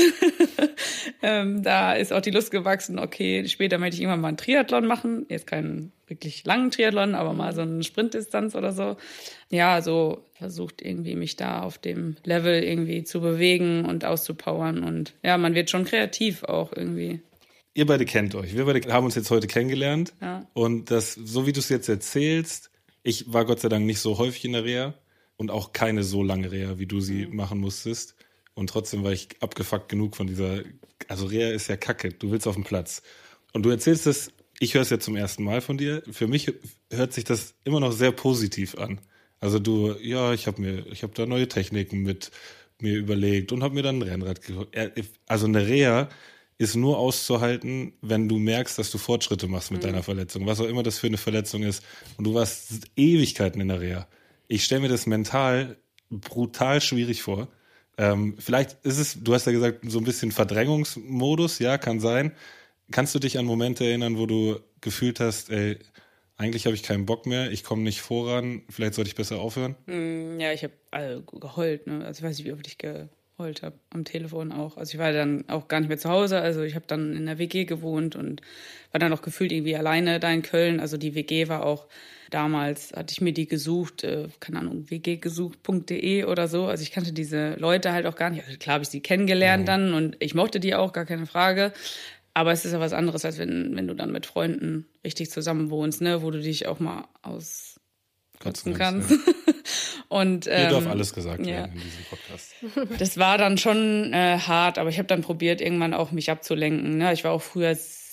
Da ist auch die Lust gewachsen, okay, später möchte ich irgendwann mal einen Triathlon machen. Jetzt keinen wirklich langen Triathlon, aber mal so eine Sprintdistanz oder so. Ja, so versucht irgendwie mich da auf dem Level irgendwie zu bewegen und auszupowern. Und ja, man wird schon kreativ auch irgendwie. Ihr beide kennt euch. Wir beide haben uns jetzt heute kennengelernt. Ja. Und das, so wie du es jetzt erzählst, ich war Gott sei Dank nicht so häufig in der Reha und auch keine so lange Reha, wie du sie machen musstest. Und trotzdem war ich abgefuckt genug von dieser, also Reha ist ja Kacke, du willst auf den Platz. Und du erzählst es, ich höre es ja zum ersten Mal von dir. Für mich hört sich das immer noch sehr positiv an. Also ich habe da neue Techniken mit mir überlegt und habe mir dann ein Rennrad gekauft. Also eine Reha ist nur auszuhalten, wenn du merkst, dass du Fortschritte machst mit deiner Verletzung, was auch immer das für eine Verletzung ist. Und du warst Ewigkeiten in der Reha. Ich stelle mir das mental brutal schwierig vor. Vielleicht ist es, du hast ja gesagt, so ein bisschen Verdrängungsmodus, ja, kann sein. Kannst du dich an Momente erinnern, wo du gefühlt hast, eigentlich habe ich keinen Bock mehr, ich komme nicht voran, vielleicht sollte ich besser aufhören? Ja, ich habe geheult, ne? Also ich weiß nicht, wie oft ich geheult habe, am Telefon auch. Also ich war dann auch gar nicht mehr zu Hause, also ich habe dann in der WG gewohnt und war dann auch gefühlt irgendwie alleine da in Köln. Also die WG war auch, damals hatte ich mir die gesucht, keine Ahnung, wggesucht.de oder so. Also ich kannte diese Leute halt auch gar nicht. Also klar habe ich sie kennengelernt dann und ich mochte die auch, gar keine Frage. Aber es ist ja was anderes, als wenn du dann mit Freunden richtig zusammen wohnst, ne, wo du dich auch mal auskotzen kannst. Ja. Und, hier darf alles gesagt werden in diesem Podcast. Das war dann schon hart, aber ich habe dann probiert, irgendwann auch mich abzulenken. Ne? Ich war auch früher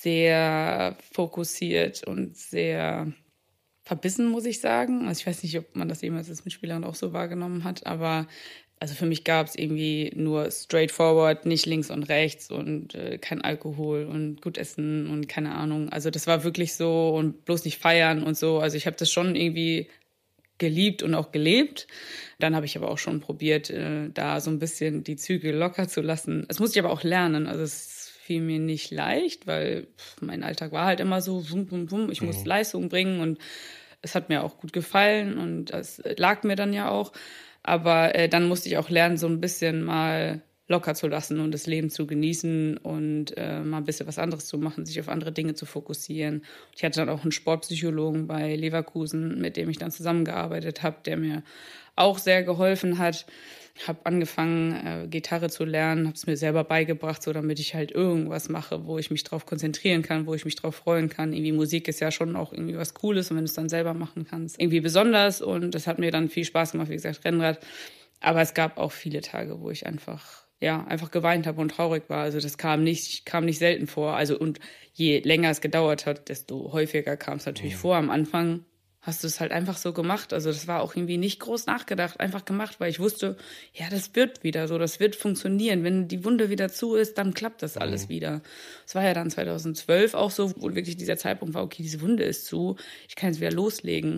sehr fokussiert und sehr verbissen, muss ich sagen. Also ich weiß nicht, ob man das jemals als Mitspielerin auch so wahrgenommen hat, aber also für mich gab es irgendwie nur straightforward, nicht links und rechts und kein Alkohol und gut essen und keine Ahnung. Also das war wirklich so und bloß nicht feiern und so. Also ich habe das schon irgendwie geliebt und auch gelebt. Dann habe ich aber auch schon probiert, da so ein bisschen die Zügel locker zu lassen. Das musste ich aber auch lernen. Also es fiel mir nicht leicht, weil mein Alltag war halt immer so, wum, wum, wum. Ich musste Leistung bringen und es hat mir auch gut gefallen und das lag mir dann ja auch. Aber dann musste ich auch lernen, so ein bisschen mal locker zu lassen und das Leben zu genießen und mal ein bisschen was anderes zu machen, sich auf andere Dinge zu fokussieren. Ich hatte dann auch einen Sportpsychologen bei Leverkusen, mit dem ich dann zusammengearbeitet habe, der mir auch sehr geholfen hat. Ich habe angefangen, Gitarre zu lernen, habe es mir selber beigebracht, so damit ich halt irgendwas mache, wo ich mich drauf konzentrieren kann, wo ich mich drauf freuen kann. Irgendwie Musik ist ja schon auch irgendwie was Cooles und wenn du es dann selber machen kannst, irgendwie besonders. Und das hat mir dann viel Spaß gemacht, wie gesagt, Rennrad. Aber es gab auch viele Tage, wo ich einfach geweint habe und traurig war. Also das kam nicht selten vor. Also und je länger es gedauert hat, desto häufiger kam es natürlich vor. Am Anfang hast du es halt einfach so gemacht. Also das war auch irgendwie nicht groß nachgedacht, einfach gemacht, weil ich wusste, ja, das wird wieder so, das wird funktionieren. Wenn die Wunde wieder zu ist, dann klappt das alles wieder. Es war ja dann 2012 auch so, wo wirklich dieser Zeitpunkt war, okay, diese Wunde ist zu, ich kann jetzt wieder loslegen.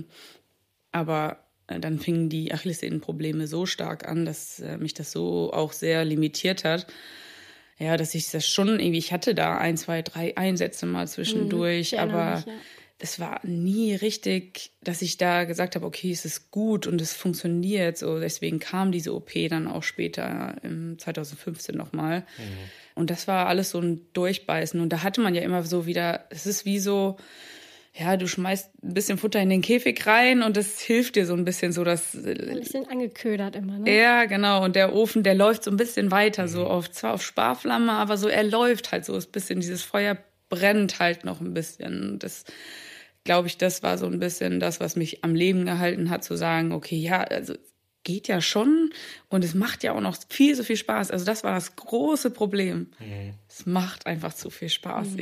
Aber dann fingen die Achillessehnenprobleme so stark an, dass mich das so auch sehr limitiert hat. Ja, dass ich das schon irgendwie, ich hatte da 1, 2, 3 Einsätze mal zwischendurch, aber es war nie richtig, dass ich da gesagt habe, okay, es ist gut und es funktioniert. So, deswegen kam diese OP dann auch später im 2015 nochmal. Und das war alles so ein Durchbeißen. Und da hatte man ja immer so wieder, es ist wie so, ja, du schmeißt ein bisschen Futter in den Käfig rein und das hilft dir so ein bisschen so, dass... Ein bisschen angeködert immer, ne? Ja, genau. Und der Ofen, der läuft so ein bisschen weiter, so zwar auf Sparflamme, aber so er läuft halt so ein bisschen. Dieses Feuer brennt halt noch ein bisschen. Und das, glaube ich, das war so ein bisschen das, was mich am Leben gehalten hat, zu sagen, okay, ja, also geht ja schon und es macht ja auch noch viel zu viel Spaß. Also das war das große Problem. Es macht einfach zu viel Spaß.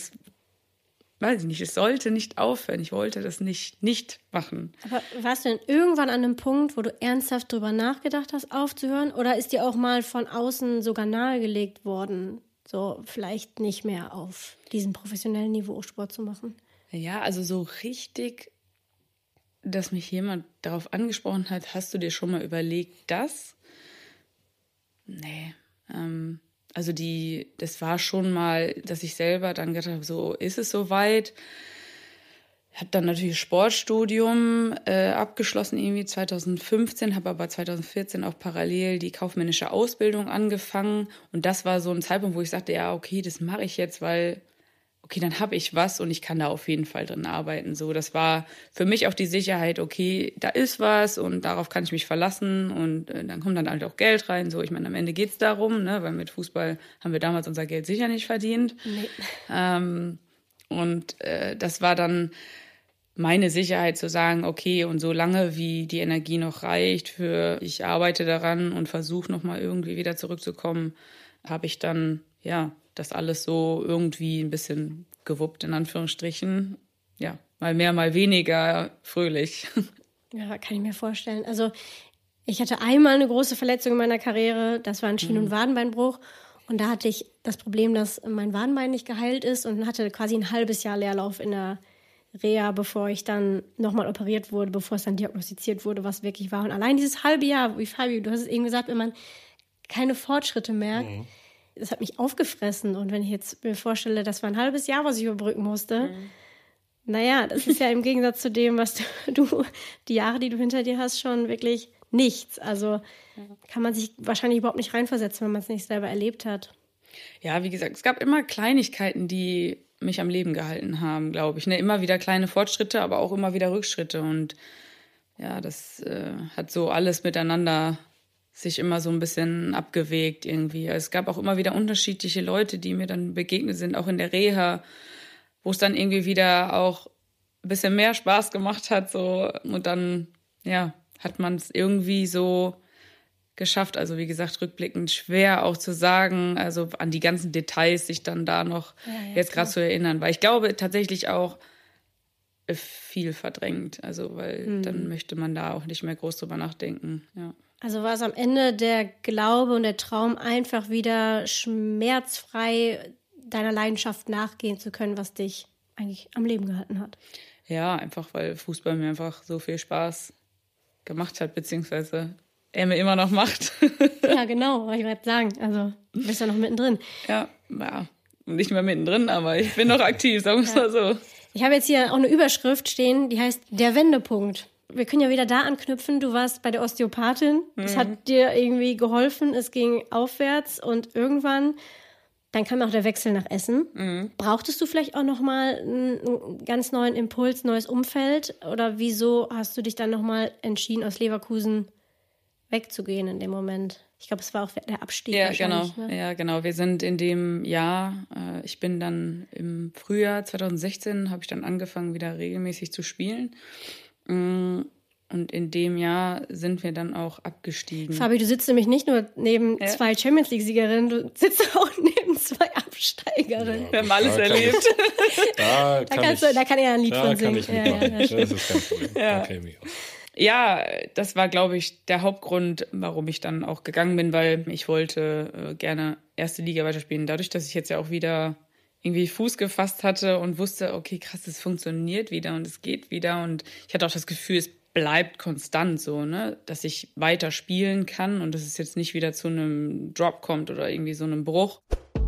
Weiß ich nicht, es sollte nicht aufhören. Ich wollte das nicht machen. Aber warst du denn irgendwann an einem Punkt, wo du ernsthaft drüber nachgedacht hast, aufzuhören? Oder ist dir auch mal von außen sogar nahegelegt worden, so vielleicht nicht mehr auf diesem professionellen Niveau Sport zu machen? Ja, also so richtig, dass mich jemand darauf angesprochen hat, hast du dir schon mal überlegt, das? Nee, also das war schon mal, dass ich selber dann gedacht habe, so ist es soweit. Ich habe dann natürlich Sportstudium abgeschlossen, irgendwie 2015, habe aber 2014 auch parallel die kaufmännische Ausbildung angefangen. Und das war so ein Zeitpunkt, wo ich sagte, ja, okay, das mache ich jetzt, weil, okay, dann habe ich was und ich kann da auf jeden Fall drin arbeiten. So, das war für mich auch die Sicherheit, okay, da ist was und darauf kann ich mich verlassen und dann kommt dann halt auch Geld rein. So, ich meine, am Ende geht's darum, ne, weil mit Fußball haben wir damals unser Geld sicher nicht verdient. Nee. Das war dann meine Sicherheit zu sagen, okay, und solange wie die Energie noch reicht ich arbeite daran und versuche nochmal irgendwie wieder zurückzukommen, habe ich dann, ja, das alles so irgendwie ein bisschen gewuppt, in Anführungsstrichen. Ja, mal mehr, mal weniger fröhlich. Ja, kann ich mir vorstellen. Also ich hatte einmal eine große Verletzung in meiner Karriere, das war ein Schien- und Wadenbeinbruch. Und da hatte ich das Problem, dass mein Wadenbein nicht geheilt ist und hatte quasi ein halbes Jahr Leerlauf in der Reha, bevor ich dann nochmal operiert wurde, bevor es dann diagnostiziert wurde, was wirklich war. Und allein dieses halbe Jahr, wie Fabi, du hast es eben gesagt, wenn man keine Fortschritte merkt, das hat mich aufgefressen. Und wenn ich jetzt mir vorstelle, das war ein halbes Jahr, was ich überbrücken musste, Naja, das ist ja im Gegensatz zu dem, was du die Jahre, die du hinter dir hast, schon wirklich nichts. Also kann man sich wahrscheinlich überhaupt nicht reinversetzen, wenn man es nicht selber erlebt hat. Ja, wie gesagt, es gab immer Kleinigkeiten, die mich am Leben gehalten haben, glaube ich. Ne? Immer wieder kleine Fortschritte, aber auch immer wieder Rückschritte. Und ja, das hat so alles miteinander sich immer so ein bisschen abgewegt irgendwie. Es gab auch immer wieder unterschiedliche Leute, die mir dann begegnet sind, auch in der Reha, wo es dann irgendwie wieder auch ein bisschen mehr Spaß gemacht hat. So. Und dann, ja, hat man es irgendwie so geschafft. Also wie gesagt, rückblickend schwer auch zu sagen, also an die ganzen Details sich dann da noch jetzt gerade zu erinnern. Weil ich glaube tatsächlich auch viel verdrängt. Also weil dann möchte man da auch nicht mehr groß drüber nachdenken. Ja. Also war es am Ende der Glaube und der Traum, einfach wieder schmerzfrei deiner Leidenschaft nachgehen zu können, was dich eigentlich am Leben gehalten hat. Ja, einfach weil Fußball mir einfach so viel Spaß gemacht hat, beziehungsweise er mir immer noch macht. Ja, genau, wollte ich gerade sagen. Also, du bist ja noch mittendrin. Ja, nicht mehr mittendrin, aber ich bin noch aktiv, sagen wir es mal so. Ich habe jetzt hier auch eine Überschrift stehen, die heißt Der Wendepunkt. Wir können ja wieder da anknüpfen. Du warst bei der Osteopathin. Das hat dir irgendwie geholfen. Es ging aufwärts und irgendwann, dann kam auch der Wechsel nach Essen. Brauchtest du vielleicht auch nochmal einen ganz neuen Impuls, neues Umfeld? Oder wieso hast du dich dann nochmal entschieden, aus Leverkusen wegzugehen in dem Moment? Ich glaube, es war auch der Abstieg. Ja, genau. Ne? Ja, genau. Wir sind in dem Jahr, ich bin dann im Frühjahr 2016, habe ich dann angefangen, wieder regelmäßig zu spielen. Und in dem Jahr sind wir dann auch abgestiegen. Fabi, du sitzt nämlich nicht nur neben zwei Champions-League-Siegerinnen, du sitzt auch neben zwei Absteigerinnen. Wir haben alles erlebt. Da kann er ein Lied von singen. Das ist kein Problem. Ja. Da käme ich aus. Ja, das war, glaube ich, der Hauptgrund, warum ich dann auch gegangen bin, weil ich wollte gerne erste Liga weiterspielen. Dadurch, dass ich jetzt ja auch wieder irgendwie Fuß gefasst hatte und wusste, okay, krass, es funktioniert wieder und es geht wieder. Und ich hatte auch das Gefühl, es bleibt konstant so, ne, dass ich weiter spielen kann und dass es jetzt nicht wieder zu einem Drop kommt oder irgendwie so einem Bruch.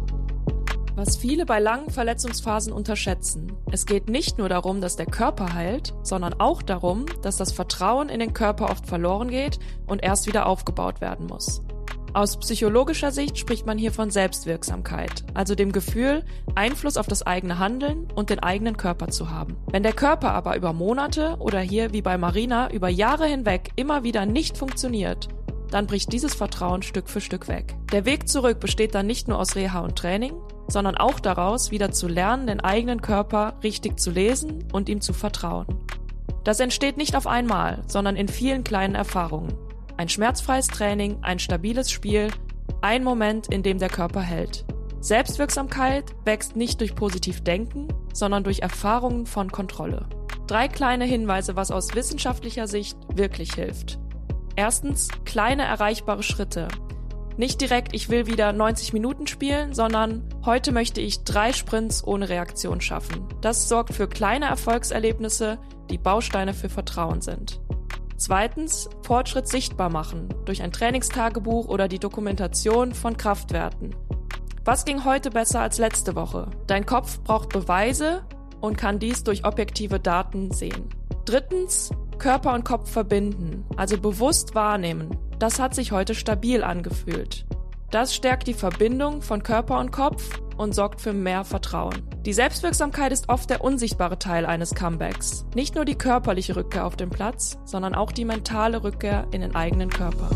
Was viele bei langen Verletzungsphasen unterschätzen. Es geht nicht nur darum, dass der Körper heilt, sondern auch darum, dass das Vertrauen in den Körper oft verloren geht und erst wieder aufgebaut werden muss. Aus psychologischer Sicht spricht man hier von Selbstwirksamkeit, also dem Gefühl, Einfluss auf das eigene Handeln und den eigenen Körper zu haben. Wenn der Körper aber über Monate oder hier wie bei Marina über Jahre hinweg immer wieder nicht funktioniert, dann bricht dieses Vertrauen Stück für Stück weg. Der Weg zurück besteht dann nicht nur aus Reha und Training, sondern auch daraus, wieder zu lernen, den eigenen Körper richtig zu lesen und ihm zu vertrauen. Das entsteht nicht auf einmal, sondern in vielen kleinen Erfahrungen. Ein schmerzfreies Training, ein stabiles Spiel, ein Moment, in dem der Körper hält. Selbstwirksamkeit wächst nicht durch positiv Denken, sondern durch Erfahrungen von Kontrolle. 3 kleine Hinweise, was aus wissenschaftlicher Sicht wirklich hilft. Erstens, kleine erreichbare Schritte. Nicht direkt, ich will wieder 90 Minuten spielen, sondern heute möchte ich 3 Sprints ohne Reaktion schaffen. Das sorgt für kleine Erfolgserlebnisse, die Bausteine für Vertrauen sind. Zweitens, Fortschritt sichtbar machen, durch ein Trainingstagebuch oder die Dokumentation von Kraftwerten. Was ging heute besser als letzte Woche? Dein Kopf braucht Beweise und kann dies durch objektive Daten sehen. Drittens, Körper und Kopf verbinden, also bewusst wahrnehmen. Das hat sich heute stabil angefühlt. Das stärkt die Verbindung von Körper und Kopf und sorgt für mehr Vertrauen. Die Selbstwirksamkeit ist oft der unsichtbare Teil eines Comebacks. Nicht nur die körperliche Rückkehr auf den Platz, sondern auch die mentale Rückkehr in den eigenen Körper.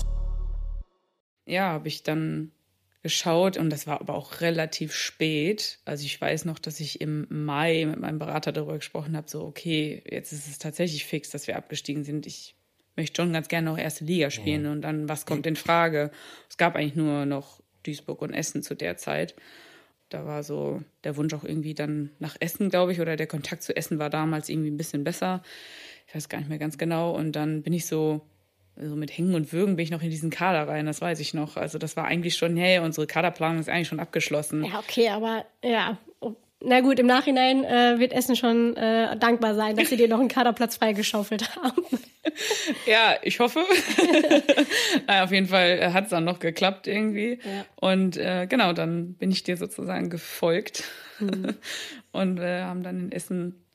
Ja, habe ich dann geschaut und das war aber auch relativ spät. Also ich weiß noch, dass ich im Mai mit meinem Berater darüber gesprochen habe, so okay, jetzt ist es tatsächlich fix, dass wir abgestiegen sind. Ich möchte schon ganz gerne noch erste Liga spielen und dann, was kommt in Frage? Es gab eigentlich nur noch Duisburg und Essen zu der Zeit. Da war so der Wunsch auch irgendwie dann nach Essen, glaube ich, oder der Kontakt zu Essen war damals irgendwie ein bisschen besser. Ich weiß gar nicht mehr ganz genau. Und dann bin ich so mit Hängen und Würgen bin ich noch in diesen Kader rein, das weiß ich noch. Also das war eigentlich schon, hey, unsere Kaderplanung ist eigentlich schon abgeschlossen. Ja, okay, aber ja, na gut, im Nachhinein wird Essen schon dankbar sein, dass sie dir noch einen Kaderplatz freigeschaufelt haben. Ja, ich hoffe. Naja, auf jeden Fall hat es dann noch geklappt irgendwie. Ja. Und genau, dann bin ich dir sozusagen gefolgt. Und wir haben dann in Essen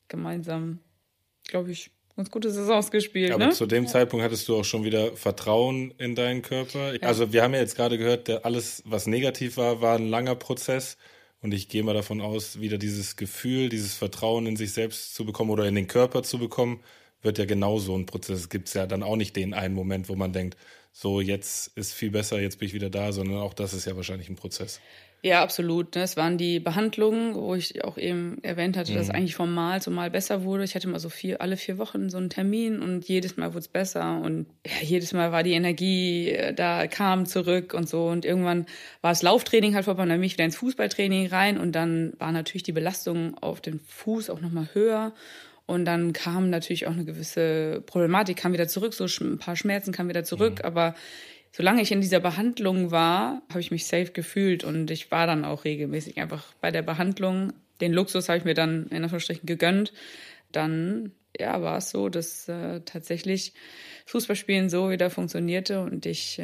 gemeinsam, glaube ich, ganz gute Saisons gespielt. Aber ne? zu dem Zeitpunkt hattest du auch schon wieder Vertrauen in deinen Körper. Ja. Also wir haben ja jetzt gerade gehört, alles, was negativ war ein langer Prozess. Und ich gehe mal davon aus, wieder dieses Gefühl, dieses Vertrauen in sich selbst zu bekommen oder in den Körper zu bekommen, wird ja genauso ein Prozess. Es gibt ja dann auch nicht den einen Moment, wo man denkt, so jetzt ist viel besser, jetzt bin ich wieder da, sondern auch das ist ja wahrscheinlich ein Prozess. Ja, absolut. Es waren die Behandlungen, wo ich auch eben erwähnt hatte, dass eigentlich von Mal zu Mal besser wurde. Ich hatte immer so alle 4 Wochen so einen Termin und jedes Mal wurde es besser. Und ja, jedes Mal war die Energie da, kam zurück und so. Und irgendwann war das Lauftraining halt vorbei und dann bin ich wieder ins Fußballtraining rein. Und dann war natürlich die Belastung auf den Fuß auch nochmal höher. Und dann kam natürlich auch eine gewisse Problematik, kam wieder zurück, so ein paar Schmerzen kamen wieder zurück. Aber solange ich in dieser Behandlung war, habe ich mich safe gefühlt und ich war dann auch regelmäßig einfach bei der Behandlung. Den Luxus habe ich mir dann in Anführungsstrichen gegönnt. Dann war es so, dass tatsächlich Fußballspielen so wieder funktionierte und ich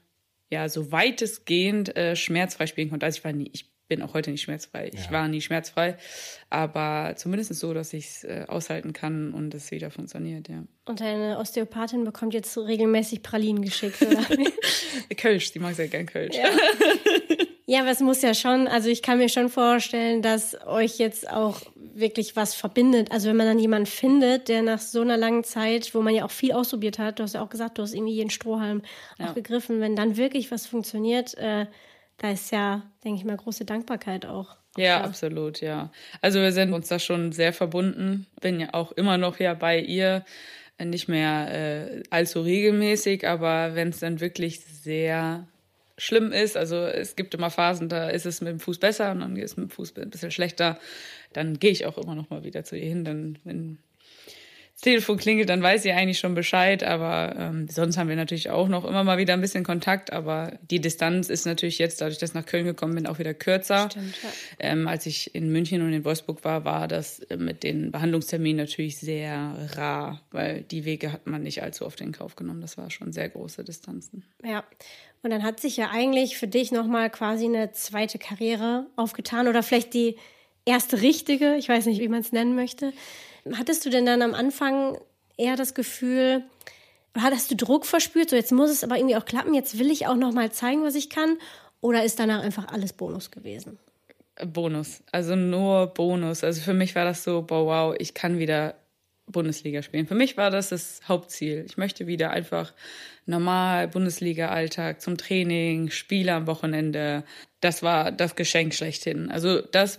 so weitestgehend schmerzfrei spielen konnte. Also ich bin auch heute nicht schmerzfrei. Ich war nie schmerzfrei, aber zumindest so, dass ich es aushalten kann und es wieder funktioniert, ja. Und deine Osteopathin bekommt jetzt regelmäßig Pralinen geschickt, oder? Kölsch, die mag sehr gern Kölsch. Ja. Ja, aber es muss ja schon, also ich kann mir schon vorstellen, dass euch jetzt auch wirklich was verbindet. Also wenn man dann jemanden findet, der nach so einer langen Zeit, wo man ja auch viel ausprobiert hat, du hast ja auch gesagt, du hast irgendwie jeden Strohhalm auch gegriffen, wenn dann wirklich was funktioniert, da ist ja, denke ich mal, große Dankbarkeit auch. Ja, absolut, ja. Also wir sind uns da schon sehr verbunden. Bin ja auch immer noch bei ihr, nicht mehr allzu regelmäßig, aber wenn es dann wirklich sehr schlimm ist, also es gibt immer Phasen, da ist es mit dem Fuß besser und dann ist es mit dem Fuß ein bisschen schlechter, dann gehe ich auch immer noch mal wieder zu ihr hin, dann wenn das Telefon klingelt, dann weiß sie eigentlich schon Bescheid, aber sonst haben wir natürlich auch noch immer mal wieder ein bisschen Kontakt, aber die Distanz ist natürlich jetzt, dadurch, dass ich nach Köln gekommen bin, auch wieder kürzer. Stimmt, ja. Als ich in München und in Wolfsburg war das mit den Behandlungsterminen natürlich sehr rar, weil die Wege hat man nicht allzu oft in Kauf genommen. Das war schon sehr große Distanzen. Ja, und dann hat sich ja eigentlich für dich nochmal quasi eine zweite Karriere aufgetan oder vielleicht die erste richtige, ich weiß nicht, wie man es nennen möchte. Hattest du denn dann am Anfang eher das Gefühl, hattest du Druck verspürt, so jetzt muss es aber irgendwie auch klappen, jetzt will ich auch noch mal zeigen, was ich kann? Oder ist danach einfach alles Bonus gewesen? Bonus, also nur Bonus. Also für mich war das so, wow, ich kann wieder Bundesliga spielen. Für mich war das Hauptziel. Ich möchte wieder einfach normal Bundesliga-Alltag zum Training, Spiele am Wochenende. Das war das Geschenk schlechthin. Also das,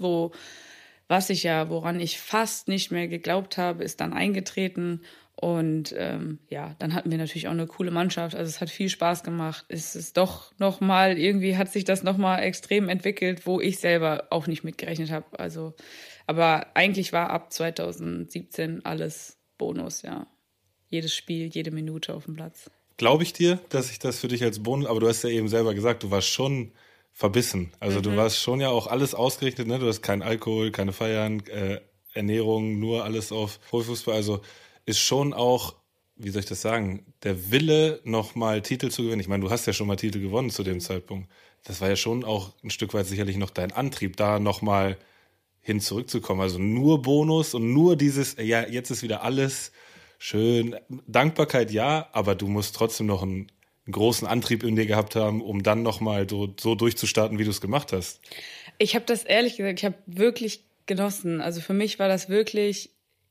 woran ich fast nicht mehr geglaubt habe, ist dann eingetreten. Und dann hatten wir natürlich auch eine coole Mannschaft. Also es hat viel Spaß gemacht. Es ist doch nochmal, irgendwie hat sich das nochmal extrem entwickelt, wo ich selber auch nicht mitgerechnet habe. Also, aber eigentlich war ab 2017 alles Bonus, ja. Jedes Spiel, jede Minute auf dem Platz. Glaube ich dir, dass ich das für dich als Bonus, aber du hast ja eben selber gesagt, du warst schon verbissen. Also du warst schon ja auch alles ausgerichtet, ne? Du hast keinen Alkohol, keine Feiern, Ernährung, nur alles auf Profifußball. Also ist schon auch, wie soll ich das sagen, der Wille, nochmal Titel zu gewinnen. Ich meine, du hast ja schon mal Titel gewonnen zu dem Zeitpunkt. Das war ja schon auch ein Stück weit sicherlich noch dein Antrieb, da nochmal hin zurückzukommen. Also nur Bonus und nur dieses, jetzt ist wieder alles schön. Dankbarkeit ja, aber du musst trotzdem noch einen großen Antrieb in dir gehabt haben, um dann nochmal so durchzustarten, wie du es gemacht hast. Ich habe das ehrlich gesagt, ich habe wirklich genossen. Also für mich war das wirklich,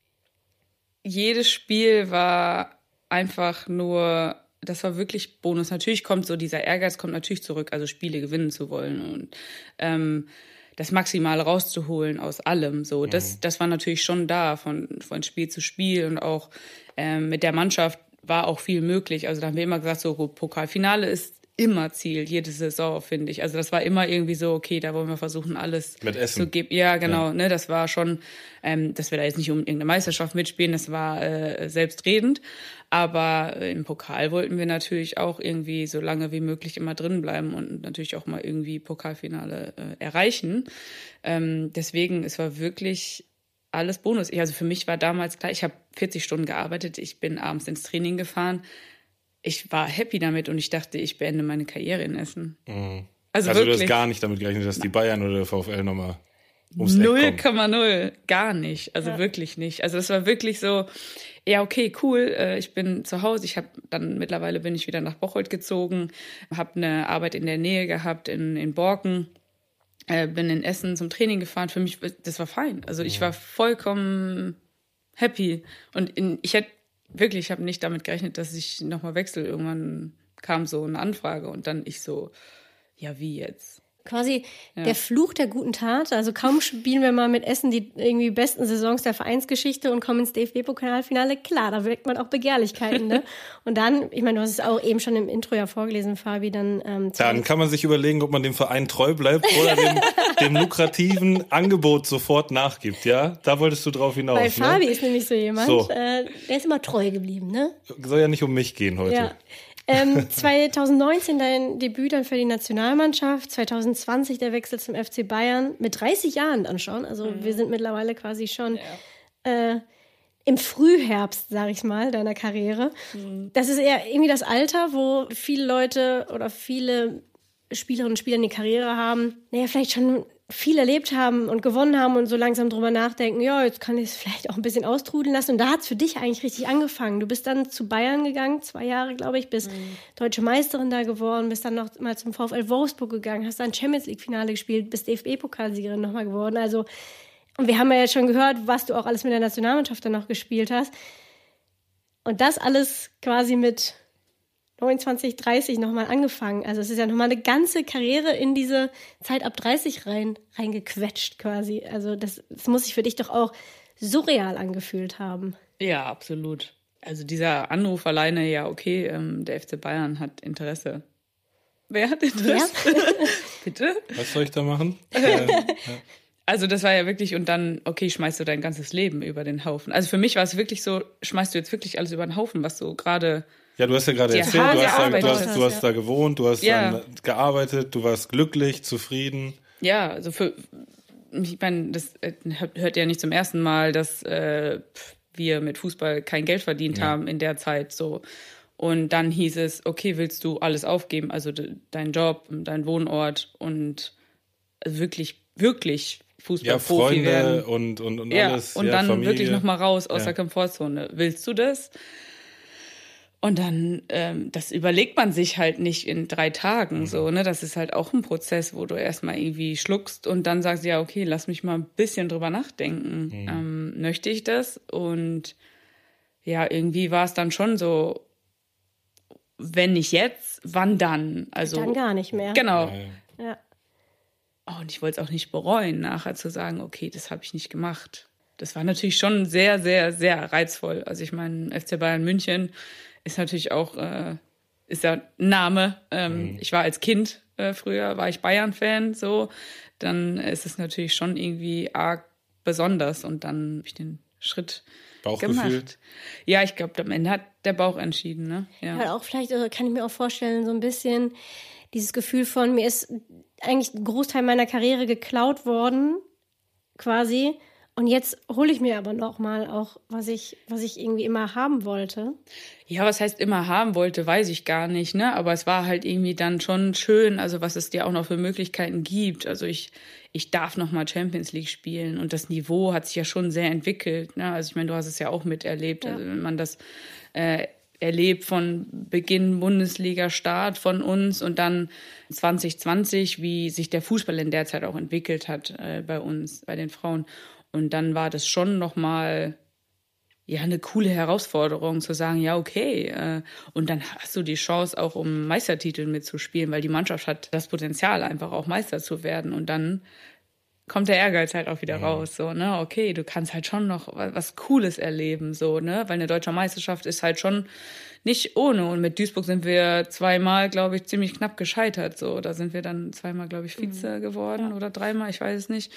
jedes Spiel war einfach nur, das war wirklich Bonus. Natürlich kommt so dieser Ehrgeiz, kommt natürlich zurück, also Spiele gewinnen zu wollen und das Maximale rauszuholen aus allem. So, das war natürlich schon da, von Spiel zu Spiel und auch mit der Mannschaft war auch viel möglich. Also da haben wir immer gesagt, so Pokalfinale ist immer Ziel, jede Saison, finde ich. Also das war immer irgendwie so, okay, da wollen wir versuchen, alles mit Essen zu geben. Ja, genau, ja. Ne, das war schon, dass wir da jetzt nicht um irgendeine Meisterschaft mitspielen, das war selbstredend. Aber im Pokal wollten wir natürlich auch irgendwie so lange wie möglich immer drin bleiben und natürlich auch mal irgendwie Pokalfinale erreichen. Deswegen, es war wirklich alles Bonus. Also für mich war damals klar, ich habe 40 Stunden gearbeitet, ich bin abends ins Training gefahren. Ich war happy damit und ich dachte, ich beende meine Karriere in Essen. Mhm. Also wirklich. Du hast gar nicht damit gerechnet, dass die Bayern oder der VfL nochmal ums Eck kommen. 0,0, gar nicht. Also wirklich nicht. Also das war wirklich so, ja, okay, cool, ich bin zu Hause. Mittlerweile bin ich wieder nach Bocholt gezogen, habe eine Arbeit in der Nähe gehabt, in Borken, bin in Essen zum Training gefahren. Für mich, das war fein. Also ich war vollkommen happy. Und ich habe nicht damit gerechnet, dass ich nochmal wechsle. Irgendwann kam so eine Anfrage und dann ich so, ja, wie jetzt? Quasi der Fluch der guten Tat. Also kaum spielen wir mal mit Essen die irgendwie besten Saisons der Vereinsgeschichte und kommen ins DFB-Pokalfinale. Klar, da weckt man auch Begehrlichkeiten, ne? Und dann, ich meine, du hast es auch eben schon im Intro ja vorgelesen, Fabi, dann kann man sich überlegen, ob man dem Verein treu bleibt oder dem lukrativen Angebot sofort nachgibt, ja? Da wolltest du drauf hinaus. Weil Fabi ist nämlich so jemand, der ist immer treu geblieben, ne? Soll ja nicht um mich gehen heute. Ja. 2019 dein Debüt dann für die Nationalmannschaft, 2020 der Wechsel zum FC Bayern, mit 30 Jahren dann schon, also wir sind mittlerweile quasi schon im Frühherbst, sag ich mal, deiner Karriere. Das ist eher irgendwie das Alter, wo viele Leute oder viele Spielerinnen und Spieler, die Karriere haben, vielleicht schon viel erlebt haben und gewonnen haben und so langsam drüber nachdenken, ja, jetzt kann ich es vielleicht auch ein bisschen austrudeln lassen. Und da hat es für dich eigentlich richtig angefangen. Du bist dann zu Bayern gegangen, 2 Jahre, glaube ich, bist Deutsche Meisterin da geworden, bist dann noch mal zum VfL Wolfsburg gegangen, hast dann Champions-League-Finale gespielt, bist DFB-Pokalsiegerin nochmal geworden. Also, und wir haben ja jetzt schon gehört, was du auch alles mit der Nationalmannschaft dann noch gespielt hast. Und das alles quasi mit 29, 30 nochmal angefangen. Also es ist ja nochmal eine ganze Karriere in diese Zeit ab 30 reingequetscht quasi. Also das muss sich für dich doch auch surreal angefühlt haben. Ja, absolut. Also dieser Anruf alleine, ja okay, der FC Bayern hat Interesse. Wer hat Interesse? Ja. Bitte? Was soll ich da machen? Also das war ja wirklich, und dann, okay, schmeißt du dein ganzes Leben über den Haufen. Also für mich war es wirklich so, schmeißt du jetzt wirklich alles über den Haufen, was du gerade... Ja, du hast ja gerade erzählt, du hast da gewohnt, du hast dann gearbeitet, du warst glücklich, zufrieden. Ja, also ich meine, das hört ja nicht zum ersten Mal, dass wir mit Fußball kein Geld verdient haben in der Zeit so. Und dann hieß es, okay, willst du alles aufgeben, also deinen Job, deinen Wohnort und wirklich Fußballprofi werden. Ja, Freunde und alles. Und dann Familie. Wirklich nochmal raus aus der Komfortzone. Willst du das? Und dann, das überlegt man sich halt nicht in 3 Tagen so, ne? Das ist halt auch ein Prozess, wo du erstmal irgendwie schluckst und dann sagst, ja, okay, lass mich mal ein bisschen drüber nachdenken. Möchte ich das? Und ja, irgendwie war es dann schon so, wenn nicht jetzt, wann dann? Also dann gar nicht mehr. Genau. Ja. Oh, und ich wollte es auch nicht bereuen, nachher zu sagen, okay, das habe ich nicht gemacht. Das war natürlich schon sehr, sehr, sehr reizvoll. Also ich meine, FC Bayern München ist natürlich auch, ist ja ein Name. Ich war als Kind, früher war ich Bayern-Fan, so. Dann ist es natürlich schon irgendwie arg besonders. Und dann habe ich den Schritt gemacht. Ja, ich glaube, am Ende hat der Bauch entschieden, ne? Ja, auch vielleicht kann ich mir auch vorstellen, so ein bisschen dieses Gefühl von, mir ist eigentlich ein Großteil meiner Karriere geklaut worden, quasi. Und jetzt hole ich mir aber noch mal auch, was ich irgendwie immer haben wollte. Ja, was heißt immer haben wollte, weiß ich gar nicht, ne? Aber es war halt irgendwie dann schon schön, also was es dir auch noch für Möglichkeiten gibt. Also ich darf noch mal Champions League spielen und das Niveau hat sich ja schon sehr entwickelt, ne? Also ich meine, du hast es ja auch miterlebt. Ja. Also wenn man das erlebt von Beginn Bundesliga-Start von uns und dann 2020, wie sich der Fußball in der Zeit auch entwickelt hat bei uns, bei den Frauen. Und dann war das schon nochmal eine coole Herausforderung zu sagen, ja, okay. Und dann hast du die Chance auch, um Meistertitel mitzuspielen, weil die Mannschaft hat das Potenzial, einfach auch Meister zu werden. Und dann kommt der Ehrgeiz halt auch wieder raus. So, ne? Okay, du kannst halt schon noch was Cooles erleben, so, ne? Weil eine deutsche Meisterschaft ist halt schon nicht ohne. Und mit Duisburg sind wir 2-mal, glaube ich, ziemlich knapp gescheitert. So, da sind wir dann 2-mal, glaube ich, Vize geworden oder 3-mal, ich weiß es nicht.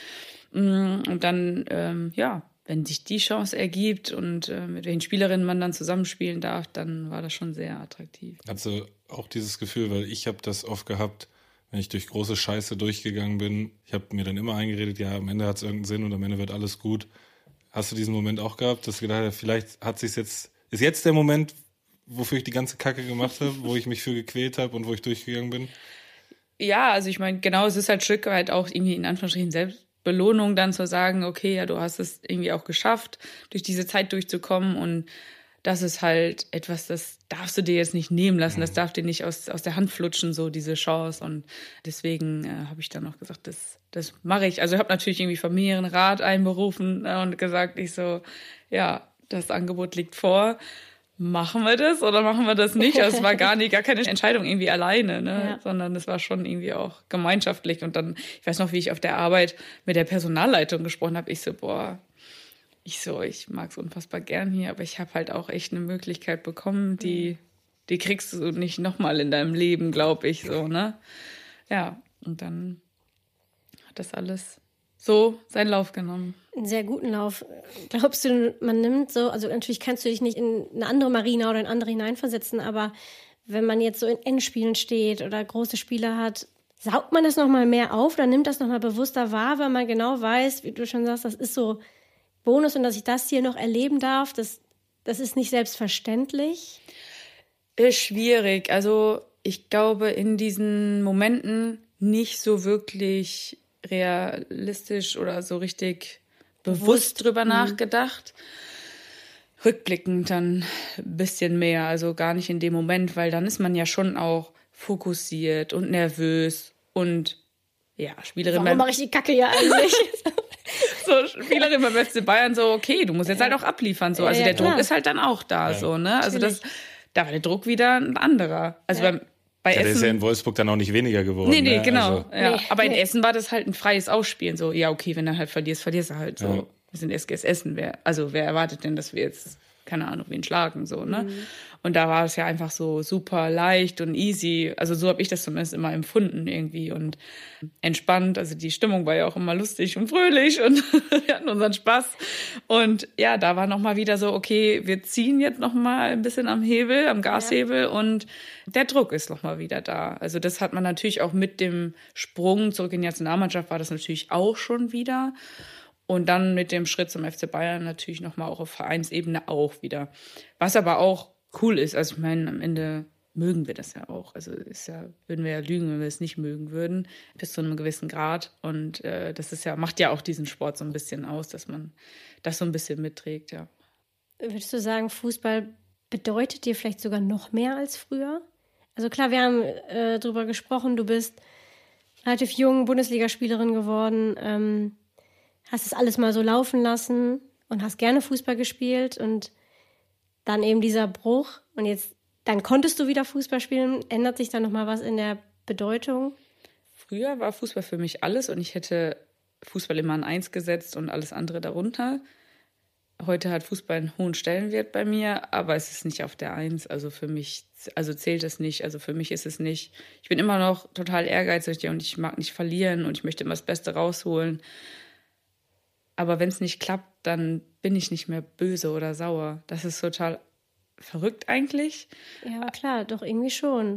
Und dann, wenn sich die Chance ergibt und mit welchen Spielerinnen man dann zusammenspielen darf, dann war das schon sehr attraktiv. Also auch dieses Gefühl, weil ich habe das oft gehabt, wenn ich durch große Scheiße durchgegangen bin. Ich habe mir dann immer eingeredet, ja, am Ende hat es irgendeinen Sinn und am Ende wird alles gut. Hast du diesen Moment auch gehabt, dass du gedacht hast, vielleicht ist jetzt der Moment, wofür ich die ganze Kacke gemacht habe, wo ich mich für gequält habe und wo ich durchgegangen bin? Ja, also ich meine, genau, es ist halt ein Stück weit auch irgendwie in Anführungsstrichen Selbstbewusstsein Belohnung dann zu sagen, okay, ja, du hast es irgendwie auch geschafft, durch diese Zeit durchzukommen und das ist halt etwas, das darfst du dir jetzt nicht nehmen lassen, das darf dir nicht aus der Hand flutschen, so diese Chance und deswegen habe ich dann auch gesagt, das mache ich. Also ich habe natürlich irgendwie Familienrat einberufen und gesagt, ich so, ja, das Angebot liegt vor, machen wir das oder machen wir das nicht? Also es war gar keine Entscheidung irgendwie alleine, ne? Sondern es war schon irgendwie auch gemeinschaftlich. Und dann, ich weiß noch, wie ich auf der Arbeit mit der Personalleitung gesprochen habe. Ich mag es unfassbar gern hier, aber ich habe halt auch echt eine Möglichkeit bekommen, die kriegst du nicht nochmal in deinem Leben, glaube ich, so, ne? Ja, und dann hat das alles so seinen Lauf genommen. Einen sehr guten Lauf. Glaubst du, man nimmt so, also natürlich kannst du dich nicht in eine andere Marina oder in andere hineinversetzen, aber wenn man jetzt so in Endspielen steht oder große Spiele hat, saugt man das nochmal mehr auf oder nimmt das nochmal bewusster wahr, weil man genau weiß, wie du schon sagst, das ist so Bonus und dass ich das hier noch erleben darf, das ist nicht selbstverständlich? Ist schwierig. Also ich glaube, in diesen Momenten nicht so wirklich realistisch oder so richtig bewusst drüber nachgedacht. Rückblickend dann ein bisschen mehr, also gar nicht in dem Moment, weil dann ist man ja schon auch fokussiert und nervös und ja, Spielerin. Warum mache ich die Kacke ja eigentlich? So, Spielerin beim FC Bayern so, okay, du musst jetzt halt auch abliefern, so. Also der Druck ist halt dann auch da, so, ne? Also da war der Druck wieder ein anderer. Also bei Essen. Der ist ja in Wolfsburg dann auch nicht weniger geworden. Nee, genau. Also. Ja. Aber in Essen war das halt ein freies Ausspielen. So, ja, okay, wenn du halt verlierst du halt so. Ja. Wir sind SGS Essen. Wer erwartet denn, dass wir jetzt, keine Ahnung, wen schlagen, so, ne? Und da war es ja einfach so super leicht und easy. Also so habe ich das zumindest immer empfunden irgendwie und entspannt. Also die Stimmung war ja auch immer lustig und fröhlich und wir hatten unseren Spaß. Und ja, da war nochmal wieder so, okay, wir ziehen jetzt nochmal ein bisschen am Gashebel und der Druck ist nochmal wieder da. Also das hat man natürlich auch mit dem Sprung zurück in die Nationalmannschaft war das natürlich auch schon wieder. Und dann mit dem Schritt zum FC Bayern natürlich nochmal auch auf Vereinsebene auch wieder. Was aber auch cool ist. Also ich meine, am Ende mögen wir das ja auch. Also würden wir ja lügen, wenn wir es nicht mögen würden, bis zu einem gewissen Grad. Und das ist macht ja auch diesen Sport so ein bisschen aus, dass man das so ein bisschen mitträgt, ja. Würdest du sagen, Fußball bedeutet dir vielleicht sogar noch mehr als früher? Also klar, wir haben drüber gesprochen, du bist relativ jung Bundesligaspielerin geworden, hast es alles mal so laufen lassen und hast gerne Fußball gespielt und dann eben dieser Bruch und dann konntest du wieder Fußball spielen. Ändert sich da nochmal was in der Bedeutung? Früher war Fußball für mich alles und ich hätte Fußball immer an 1 gesetzt und alles andere darunter. Heute hat Fußball einen hohen Stellenwert bei mir, aber es ist nicht auf der 1. Also für mich, zählt es nicht. Also für mich ist es nicht. Ich bin immer noch total ehrgeizig und ich mag nicht verlieren und ich möchte immer das Beste rausholen. Aber wenn es nicht klappt, dann bin ich nicht mehr böse oder sauer. Das ist total verrückt eigentlich. Ja, klar, doch irgendwie schon.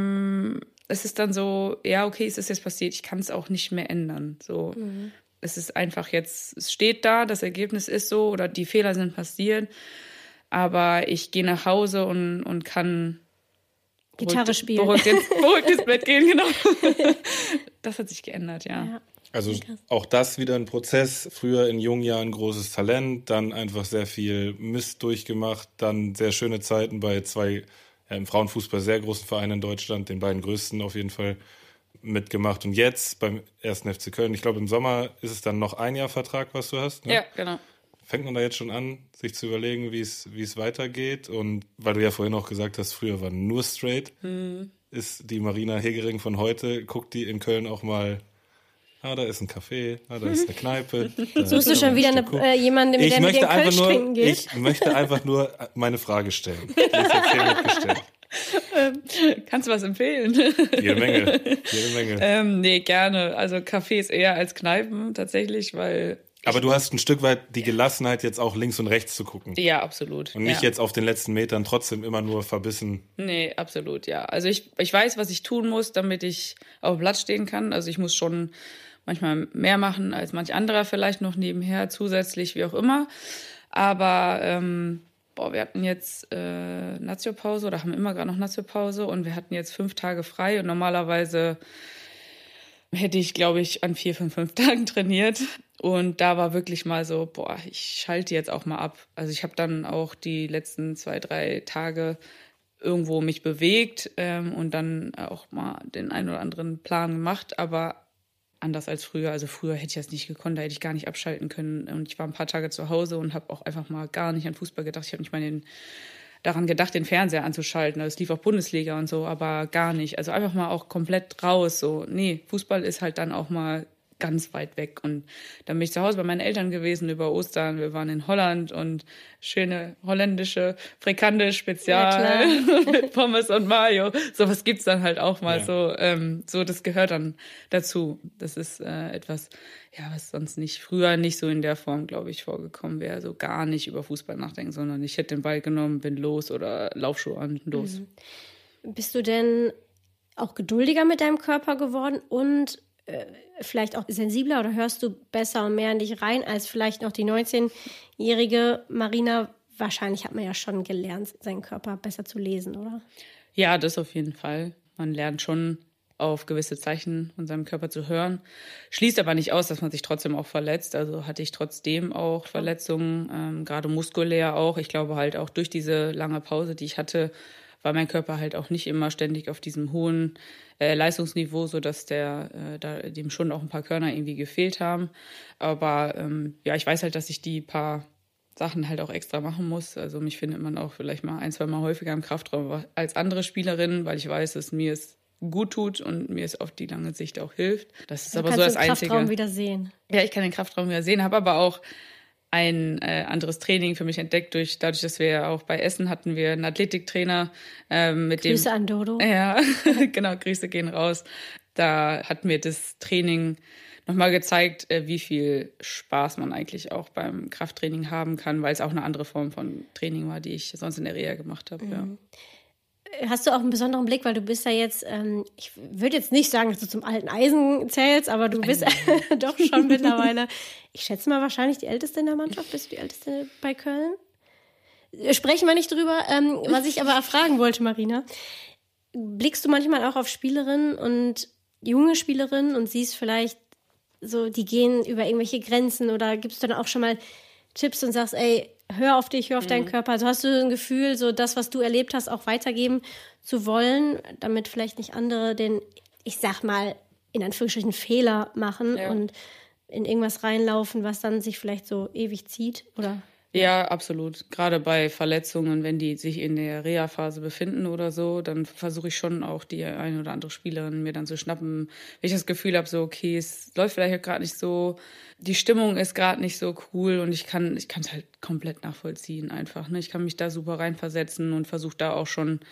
Es ist dann so, ja, okay, es ist jetzt passiert, ich kann es auch nicht mehr ändern. So, es ist einfach jetzt, es steht da, das Ergebnis ist so oder die Fehler sind passiert. Aber ich gehe nach Hause und kann Gitarre spielen. Beruhigt ins Bett gehen, genau. Das hat sich geändert, ja. Also auch das wieder ein Prozess. Früher in jungen Jahren großes Talent, dann einfach sehr viel Mist durchgemacht, dann sehr schöne Zeiten bei 2 im Frauenfußball sehr großen Vereinen in Deutschland, den beiden größten auf jeden Fall mitgemacht. Und jetzt beim 1. FC Köln, ich glaube im Sommer ist es dann noch 1 Jahr Vertrag, was du hast, ne? Ja, genau. Fängt man da jetzt schon an, sich zu überlegen, wie es weitergeht? Und weil du ja vorhin auch gesagt hast, früher war nur straight, ist die Marina Hegering von heute, guckt die in Köln auch mal... da ist ein Café, da ist eine Kneipe. Suchst du schon wieder jemanden, mit der mit dir Kölsch trinken geht? Ich möchte einfach nur meine Frage stellen. Die ist jetzt hier mitgestellt. Kannst du was empfehlen? Jede Menge. Nee, gerne. Also Cafés eher als Kneipen tatsächlich, weil... Aber du hast ein Stück weit die Gelassenheit, jetzt auch links und rechts zu gucken. Ja, absolut. Und nicht jetzt auf den letzten Metern trotzdem immer nur verbissen. Nee, absolut, ja. Also ich weiß, was ich tun muss, damit ich auf dem Platz stehen kann. Also ich muss schon manchmal mehr machen als manch anderer vielleicht noch nebenher, zusätzlich, wie auch immer. Aber wir hatten jetzt Nazio-Pause oder haben immer gerade noch Nazio-Pause und wir hatten jetzt 5 Tage frei und normalerweise hätte ich, glaube ich, an 4 von 5 Tagen trainiert. Und da war wirklich mal so, boah, ich schalte jetzt auch mal ab. Also ich habe dann auch die letzten 2, 3 Tage irgendwo mich bewegt und dann auch mal den einen oder anderen Plan gemacht, aber anders als früher. Also früher hätte ich das nicht gekonnt, da hätte ich gar nicht abschalten können. Und ich war ein paar Tage zu Hause und habe auch einfach mal gar nicht an Fußball gedacht. Ich habe nicht mal daran gedacht, den Fernseher anzuschalten. Es lief auch Bundesliga und so, aber gar nicht. Also einfach mal auch komplett raus. So, nee, Fußball ist halt dann auch mal ganz weit weg. Und dann bin ich zu Hause bei meinen Eltern gewesen über Ostern. Wir waren in Holland und schöne holländische Frikande Spezial mit Pommes und Mayo. Sowas gibt's dann halt auch mal so. So, das gehört dann dazu. Das ist etwas, ja, was sonst früher nicht so in der Form, glaube ich, vorgekommen wäre. So gar nicht über Fußball nachdenken, sondern ich hätte den Ball genommen, bin los oder Laufschuhe an, los. Bist du denn auch geduldiger mit deinem Körper geworden und vielleicht auch sensibler oder hörst du besser und mehr in dich rein als vielleicht noch die 19-jährige Marina? Wahrscheinlich hat man ja schon gelernt, seinen Körper besser zu lesen, oder? Ja, das auf jeden Fall. Man lernt schon auf gewisse Zeichen von seinem Körper zu hören. Schließt aber nicht aus, dass man sich trotzdem auch verletzt. Also hatte ich trotzdem auch Verletzungen, gerade muskulär auch. Ich glaube halt auch durch diese lange Pause, die ich hatte, war mein Körper halt auch nicht immer ständig auf diesem hohen Leistungsniveau, sodass dem schon auch ein paar Körner irgendwie gefehlt haben. Aber ja, ich weiß halt, dass ich die paar Sachen halt auch extra machen muss. Also mich findet man auch vielleicht mal 1, 2 Mal häufiger im Kraftraum als andere Spielerinnen, weil ich weiß, dass mir es gut tut und mir es auf die lange Sicht auch hilft. Das ist aber so das Einzige. Kannst du den Kraftraum wieder sehen? Ja, ich kann den Kraftraum wieder sehen, habe aber auch ein anderes Training für mich entdeckt, dadurch, dass wir ja auch bei Essen hatten wir einen Athletiktrainer mit dem. Grüße an Dodo. Ja, genau, Grüße gehen raus. Da hat mir das Training nochmal gezeigt, wie viel Spaß man eigentlich auch beim Krafttraining haben kann, weil es auch eine andere Form von Training war, die ich sonst in der Reha gemacht habe. Ja. Hast du auch einen besonderen Blick, weil du bist ja jetzt, ich würde jetzt nicht sagen, dass du zum alten Eisen zählst, aber du bist doch schon mittlerweile, ich schätze mal wahrscheinlich die Älteste in der Mannschaft. Bist du die Älteste bei Köln? Sprechen wir nicht drüber. Was ich aber fragen wollte, Marina, blickst du manchmal auch auf Spielerinnen und junge Spielerinnen und siehst vielleicht so, die gehen über irgendwelche Grenzen oder gibst du dann auch schon mal Tipps und sagst, ey, hör auf dich, hör auf deinen Körper. Also hast du ein Gefühl, so das, was du erlebt hast, auch weitergeben zu wollen, damit vielleicht nicht andere den, ich sag mal, in Anführungsstrichen Fehler machen und in irgendwas reinlaufen, was dann sich vielleicht so ewig zieht, oder? Ja, absolut. Gerade bei Verletzungen, wenn die sich in der Reha-Phase befinden oder so, dann versuche ich schon auch die eine oder andere Spielerin mir dann zu schnappen. Wenn ich das Gefühl habe, so okay, es läuft vielleicht gerade nicht so, die Stimmung ist gerade nicht so cool und ich kann es halt komplett nachvollziehen einfach. Ne? Ich kann mich da super reinversetzen und versuche da auch schon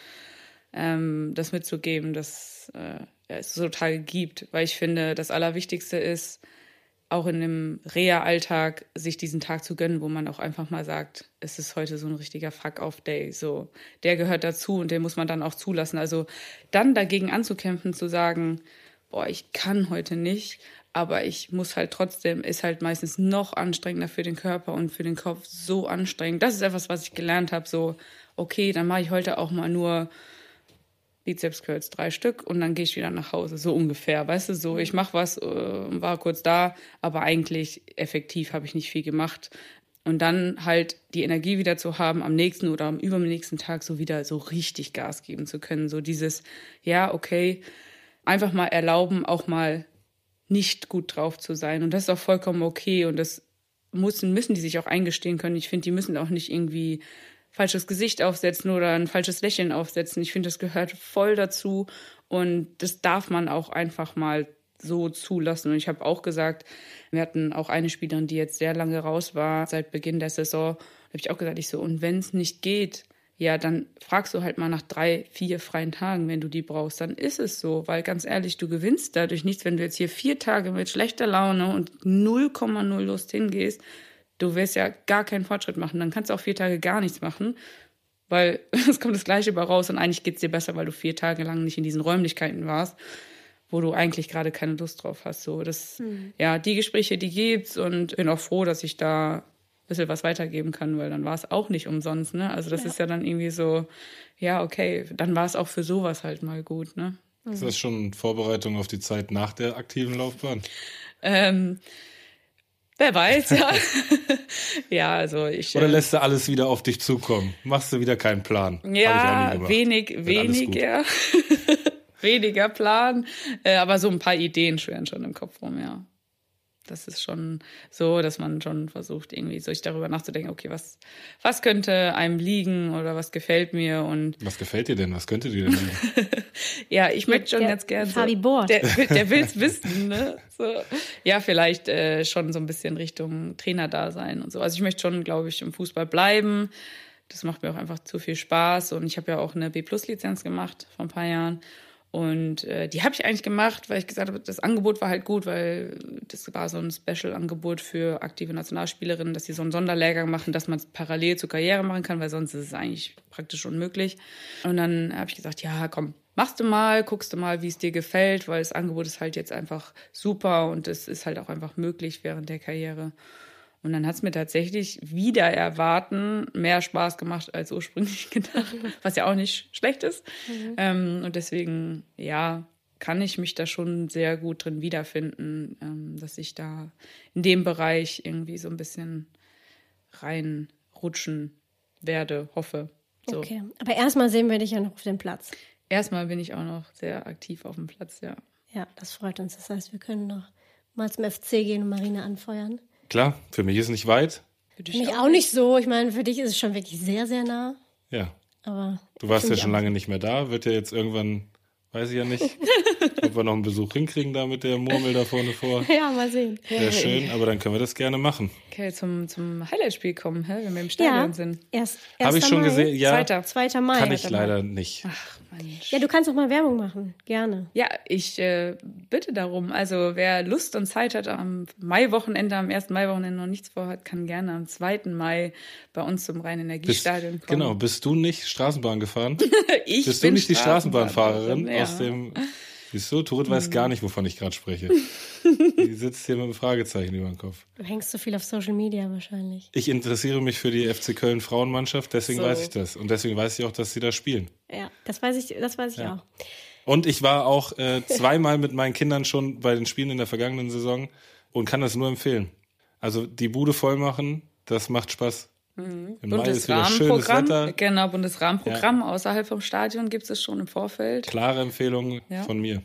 das mitzugeben, dass es so Tage gibt. Weil ich finde, das Allerwichtigste ist, auch in dem Reha-Alltag sich diesen Tag zu gönnen, wo man auch einfach mal sagt, es ist heute so ein richtiger Fuck-off-Day. So, der gehört dazu und den muss man dann auch zulassen. Also dann dagegen anzukämpfen, zu sagen, boah, ich kann heute nicht, aber ich muss halt trotzdem, ist halt meistens noch anstrengender für den Körper und für den Kopf so anstrengend. Das ist etwas, was ich gelernt habe, so, okay, dann mache ich heute auch mal nur Bizeps Curls 3 Stück und dann gehe ich wieder nach Hause, so ungefähr, weißt du, so ich mache was, war kurz da, aber eigentlich effektiv habe ich nicht viel gemacht und dann halt die Energie wieder zu haben, am nächsten oder am übernächsten Tag so wieder so richtig Gas geben zu können, so dieses, ja, okay, einfach mal erlauben, auch mal nicht gut drauf zu sein und das ist auch vollkommen okay und das müssen die sich auch eingestehen können. Ich finde, die müssen auch nicht irgendwie falsches Gesicht aufsetzen oder ein falsches Lächeln aufsetzen. Ich finde, das gehört voll dazu und das darf man auch einfach mal so zulassen. Und ich habe auch gesagt, wir hatten auch eine Spielerin, die jetzt sehr lange raus war, seit Beginn der Saison, da habe ich auch gesagt, und wenn es nicht geht, ja, dann fragst du halt mal nach 3, 4 freien Tagen, wenn du die brauchst, dann ist es so, weil ganz ehrlich, du gewinnst dadurch nichts, wenn du jetzt hier 4 Tage mit schlechter Laune und 0,0 Lust hingehst. Du wirst ja gar keinen Fortschritt machen. Dann kannst du auch 4 Tage gar nichts machen, weil es kommt das Gleiche bei raus und eigentlich geht es dir besser, weil du 4 Tage lang nicht in diesen Räumlichkeiten warst, wo du eigentlich gerade keine Lust drauf hast. So, ja, die Gespräche, die gibt's und bin auch froh, dass ich da ein bisschen was weitergeben kann, weil dann war es auch nicht umsonst, ne? Also das ist ja dann irgendwie so, ja, okay, dann war es auch für sowas halt mal gut, ne? Ist das schon Vorbereitung auf die Zeit nach der aktiven Laufbahn? Wer weiß, ja. Ja, also ich. Oder lässt du alles wieder auf dich zukommen? Machst du wieder keinen Plan? Ja, weniger. Weniger Plan. Aber so ein paar Ideen schwirren schon im Kopf rum, ja. Das ist schon so, dass man schon versucht, irgendwie sich darüber nachzudenken, okay, was könnte einem liegen oder was gefällt mir und. Was gefällt dir denn? Was könnte dir denn liegen? Ja, ich möchte schon ganz gerne. Fabi Bord. Der will's wissen, ne? So. Ja, vielleicht schon so ein bisschen Richtung Trainerdasein und so. Also ich möchte schon, glaube ich, im Fußball bleiben. Das macht mir auch einfach zu viel Spaß. Und ich habe ja auch eine B+-Lizenz gemacht vor ein paar Jahren. Und die habe ich eigentlich gemacht, weil ich gesagt habe, das Angebot war halt gut, weil das war so ein Special-Angebot für aktive Nationalspielerinnen, dass sie so einen Sonderlehrgang machen, dass man es parallel zur Karriere machen kann, weil sonst ist es eigentlich praktisch unmöglich. Und dann habe ich gesagt, ja, komm, machst du mal, guckst du mal, wie es dir gefällt, weil das Angebot ist halt jetzt einfach super und es ist halt auch einfach möglich während der Karriere. Und dann hat es mir tatsächlich wider erwarten mehr Spaß gemacht als ursprünglich gedacht, was ja auch nicht schlecht ist. Und deswegen, ja, kann ich mich da schon sehr gut drin wiederfinden, dass ich da in dem Bereich irgendwie so ein bisschen reinrutschen werde, hoffe. So. Okay, aber erstmal sehen wir dich ja noch auf dem Platz. Erstmal bin ich auch noch sehr aktiv auf dem Platz, ja. Ja, das freut uns. Das heißt, wir können noch mal zum FC gehen und Marina anfeuern. Klar, für mich ist nicht weit. Für mich auch nicht so. Ich meine, für dich ist es schon wirklich sehr, sehr nah. Ja. Aber du warst ja schon lange nicht mehr da. Wird ja jetzt irgendwann, weiß ich ja nicht, ob wir noch einen Besuch hinkriegen da mit der Murmel da vorne vor. Ja, mal sehen. Wäre schön, aber dann können wir das gerne machen. Okay, zum Highlight-Spiel kommen, wenn wir im Stadion sind. Habe ich schon gesehen. Ja, 2. Mai. Kann ich leider nicht. Ach, Mensch. Ja, du kannst auch mal Werbung machen. Gerne. Ja, ich bitte darum. Also wer Lust und Zeit hat, am Maiwochenende, am 1. Maiwochenende noch nichts vorhat, kann gerne am 2. Mai bei uns zum Rhein-Energiestadion kommen. Genau, bist du nicht Straßenbahn gefahren? Bist du nicht die Straßenbahnfahrerin ja. aus dem... Siehst du, Turit weiß gar nicht, wovon ich gerade spreche. Die sitzt hier mit einem Fragezeichen über dem Kopf. Du hängst so viel auf Social Media wahrscheinlich. Ich interessiere mich für die FC Köln Frauenmannschaft, deswegen weiß ich das. Und deswegen weiß ich auch, dass sie da spielen. Ja, das weiß ich auch. Und ich war auch 2-mal mit meinen Kindern schon bei den Spielen in der vergangenen Saison und kann das nur empfehlen. Also die Bude voll machen, das macht Spaß. Im Mai ist wieder schönes Wetter. Genau, Bundesrahmenprogramm außerhalb vom Stadion gibt es schon im Vorfeld. Klare Empfehlung von mir.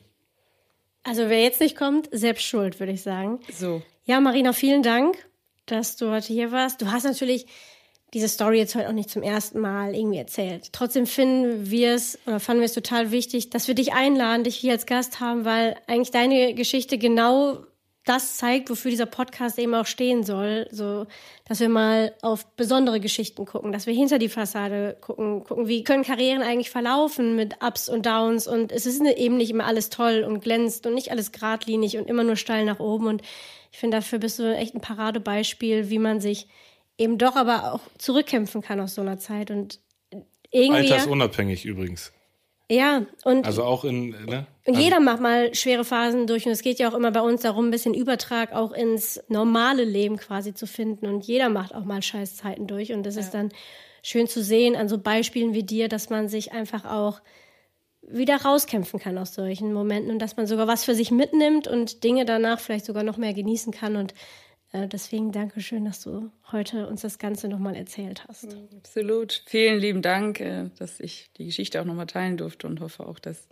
Also wer jetzt nicht kommt, selbst schuld, würde ich sagen. So. Ja, Marina, vielen Dank, dass du heute hier warst. Du hast natürlich diese Story jetzt heute auch nicht zum ersten Mal irgendwie erzählt. Trotzdem fanden wir es total wichtig, dass wir dich einladen, dich hier als Gast haben, weil eigentlich deine Geschichte genau das zeigt, wofür dieser Podcast eben auch stehen soll, so, dass wir mal auf besondere Geschichten gucken, dass wir hinter die Fassade gucken, wie können Karrieren eigentlich verlaufen mit Ups und Downs und es ist eben nicht immer alles toll und glänzt und nicht alles geradlinig und immer nur steil nach oben und ich finde, dafür bist du echt ein Paradebeispiel, wie man sich eben doch aber auch zurückkämpfen kann aus so einer Zeit und irgendwie... Altersunabhängig übrigens. Ja, und also auch und jeder macht mal schwere Phasen durch und es geht ja auch immer bei uns darum, ein bisschen Übertrag auch ins normale Leben quasi zu finden und jeder macht auch mal Scheißzeiten durch und das ist dann schön zu sehen an so Beispielen wie dir, dass man sich einfach auch wieder rauskämpfen kann aus solchen Momenten und dass man sogar was für sich mitnimmt und Dinge danach vielleicht sogar noch mehr genießen kann und deswegen danke schön, dass du heute uns das Ganze nochmal erzählt hast. Absolut. Vielen lieben Dank, dass ich die Geschichte auch nochmal teilen durfte und hoffe auch, dass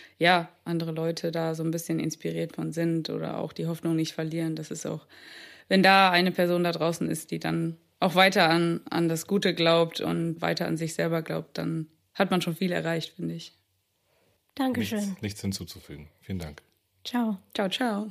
andere Leute da so ein bisschen inspiriert von sind oder auch die Hoffnung nicht verlieren. Das ist auch, wenn da eine Person da draußen ist, die dann auch weiter an das Gute glaubt und weiter an sich selber glaubt, dann hat man schon viel erreicht, finde ich. Dankeschön. Nichts hinzuzufügen. Vielen Dank. Ciao. Ciao, ciao.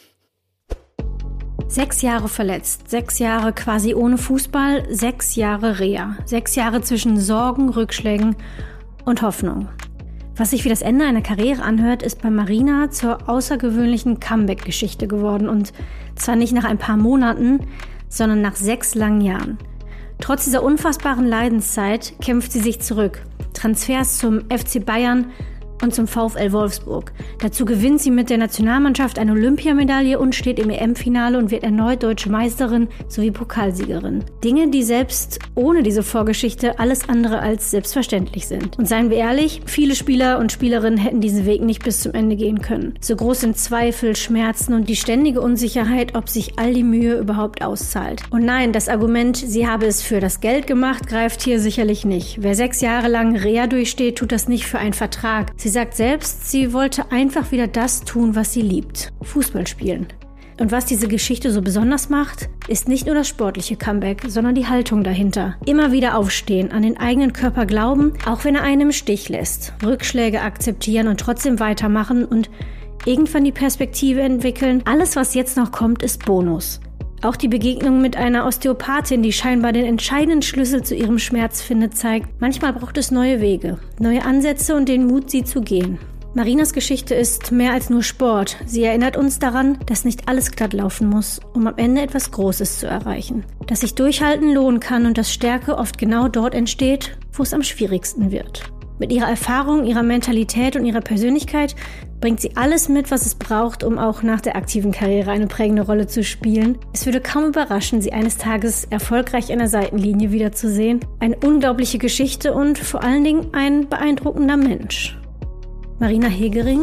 6 Jahre verletzt, 6 Jahre quasi ohne Fußball, 6 Jahre Reha. 6 Jahre zwischen Sorgen, Rückschlägen und Hoffnung. Was sich wie das Ende einer Karriere anhört, ist bei Marina zur außergewöhnlichen Comeback-Geschichte geworden. Und zwar nicht nach ein paar Monaten, sondern nach 6 langen Jahren. Trotz dieser unfassbaren Leidenszeit kämpft sie sich zurück. Transfers zum FC Bayern, und zum VfL Wolfsburg. Dazu gewinnt sie mit der Nationalmannschaft eine Olympiamedaille und steht im EM-Finale und wird erneut deutsche Meisterin sowie Pokalsiegerin. Dinge, die selbst ohne diese Vorgeschichte alles andere als selbstverständlich sind. Und seien wir ehrlich, viele Spieler und Spielerinnen hätten diesen Weg nicht bis zum Ende gehen können. So groß sind Zweifel, Schmerzen und die ständige Unsicherheit, ob sich all die Mühe überhaupt auszahlt. Und nein, das Argument, sie habe es für das Geld gemacht, greift hier sicherlich nicht. Wer 6 Jahre lang Reha durchsteht, tut das nicht für einen Vertrag. Sie sagt selbst, sie wollte einfach wieder das tun, was sie liebt. Fußball spielen. Und was diese Geschichte so besonders macht, ist nicht nur das sportliche Comeback, sondern die Haltung dahinter. Immer wieder aufstehen, an den eigenen Körper glauben, auch wenn er einen im Stich lässt. Rückschläge akzeptieren und trotzdem weitermachen und irgendwann die Perspektive entwickeln. Alles, was jetzt noch kommt, ist Bonus. Auch die Begegnung mit einer Osteopathin, die scheinbar den entscheidenden Schlüssel zu ihrem Schmerz findet, zeigt, manchmal braucht es neue Wege, neue Ansätze und den Mut, sie zu gehen. Marinas Geschichte ist mehr als nur Sport. Sie erinnert uns daran, dass nicht alles glatt laufen muss, um am Ende etwas Großes zu erreichen. Dass sich Durchhalten lohnen kann und dass Stärke oft genau dort entsteht, wo es am schwierigsten wird. Mit ihrer Erfahrung, ihrer Mentalität und ihrer Persönlichkeit bringt sie alles mit, was es braucht, um auch nach der aktiven Karriere eine prägende Rolle zu spielen. Es würde kaum überraschen, sie eines Tages erfolgreich an der Seitenlinie wiederzusehen. Eine unglaubliche Geschichte und vor allen Dingen ein beeindruckender Mensch. Marina Hegering,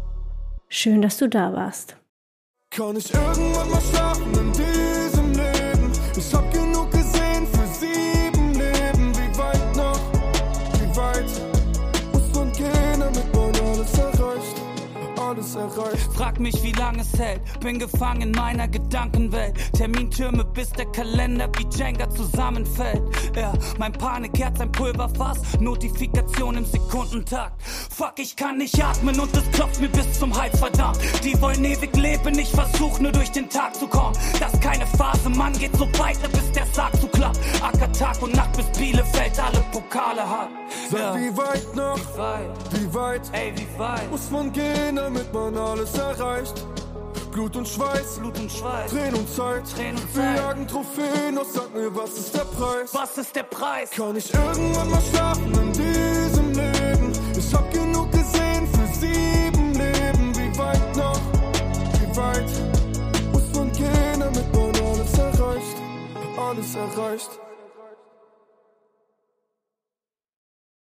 schön, dass du da warst. Kann ich irgendwann mal schlafen in diesem Leben? Ich hab genug gesehen für 7 Leben. Wie weit noch? Wie weit muss man gehen, damit man alles erreicht? Alles erreicht. Frag mich, wie lange es hält. Bin gefangen in meiner Gedankenwelt. Termintürme, bis der Kalender wie Jenga zusammenfällt. Ja, mein Panikherz, ein Pulverfass. Notifikation im Sekundentakt. Fuck, ich kann nicht atmen und es klopft mir bis zum Hals, verdammt. Die wollen ewig leben, ich versuch nur durch den Tag zu kommen. Das ist keine Phase, Mann, geht so weiter, bis der Sarg zu klappt. Acker Tag und Nacht, bis Bielefeld alle Pokale hat. Sag, wie weit noch? Wie weit? Wie weit? Ey, wie weit? Muss man gehen, damit man alles erreicht? Blut und Schweiß, Tränen und Zeit. Wir jagen Trophäen, doch sag mir, was ist der Preis? Was ist der Preis? Kann ich irgendwann mal schlafen in diesem Leben? Ich hab genug gesehen für 7 Leben. Wie weit noch? Wie weit muss man gehen, damit man alles erreicht? Alles erreicht.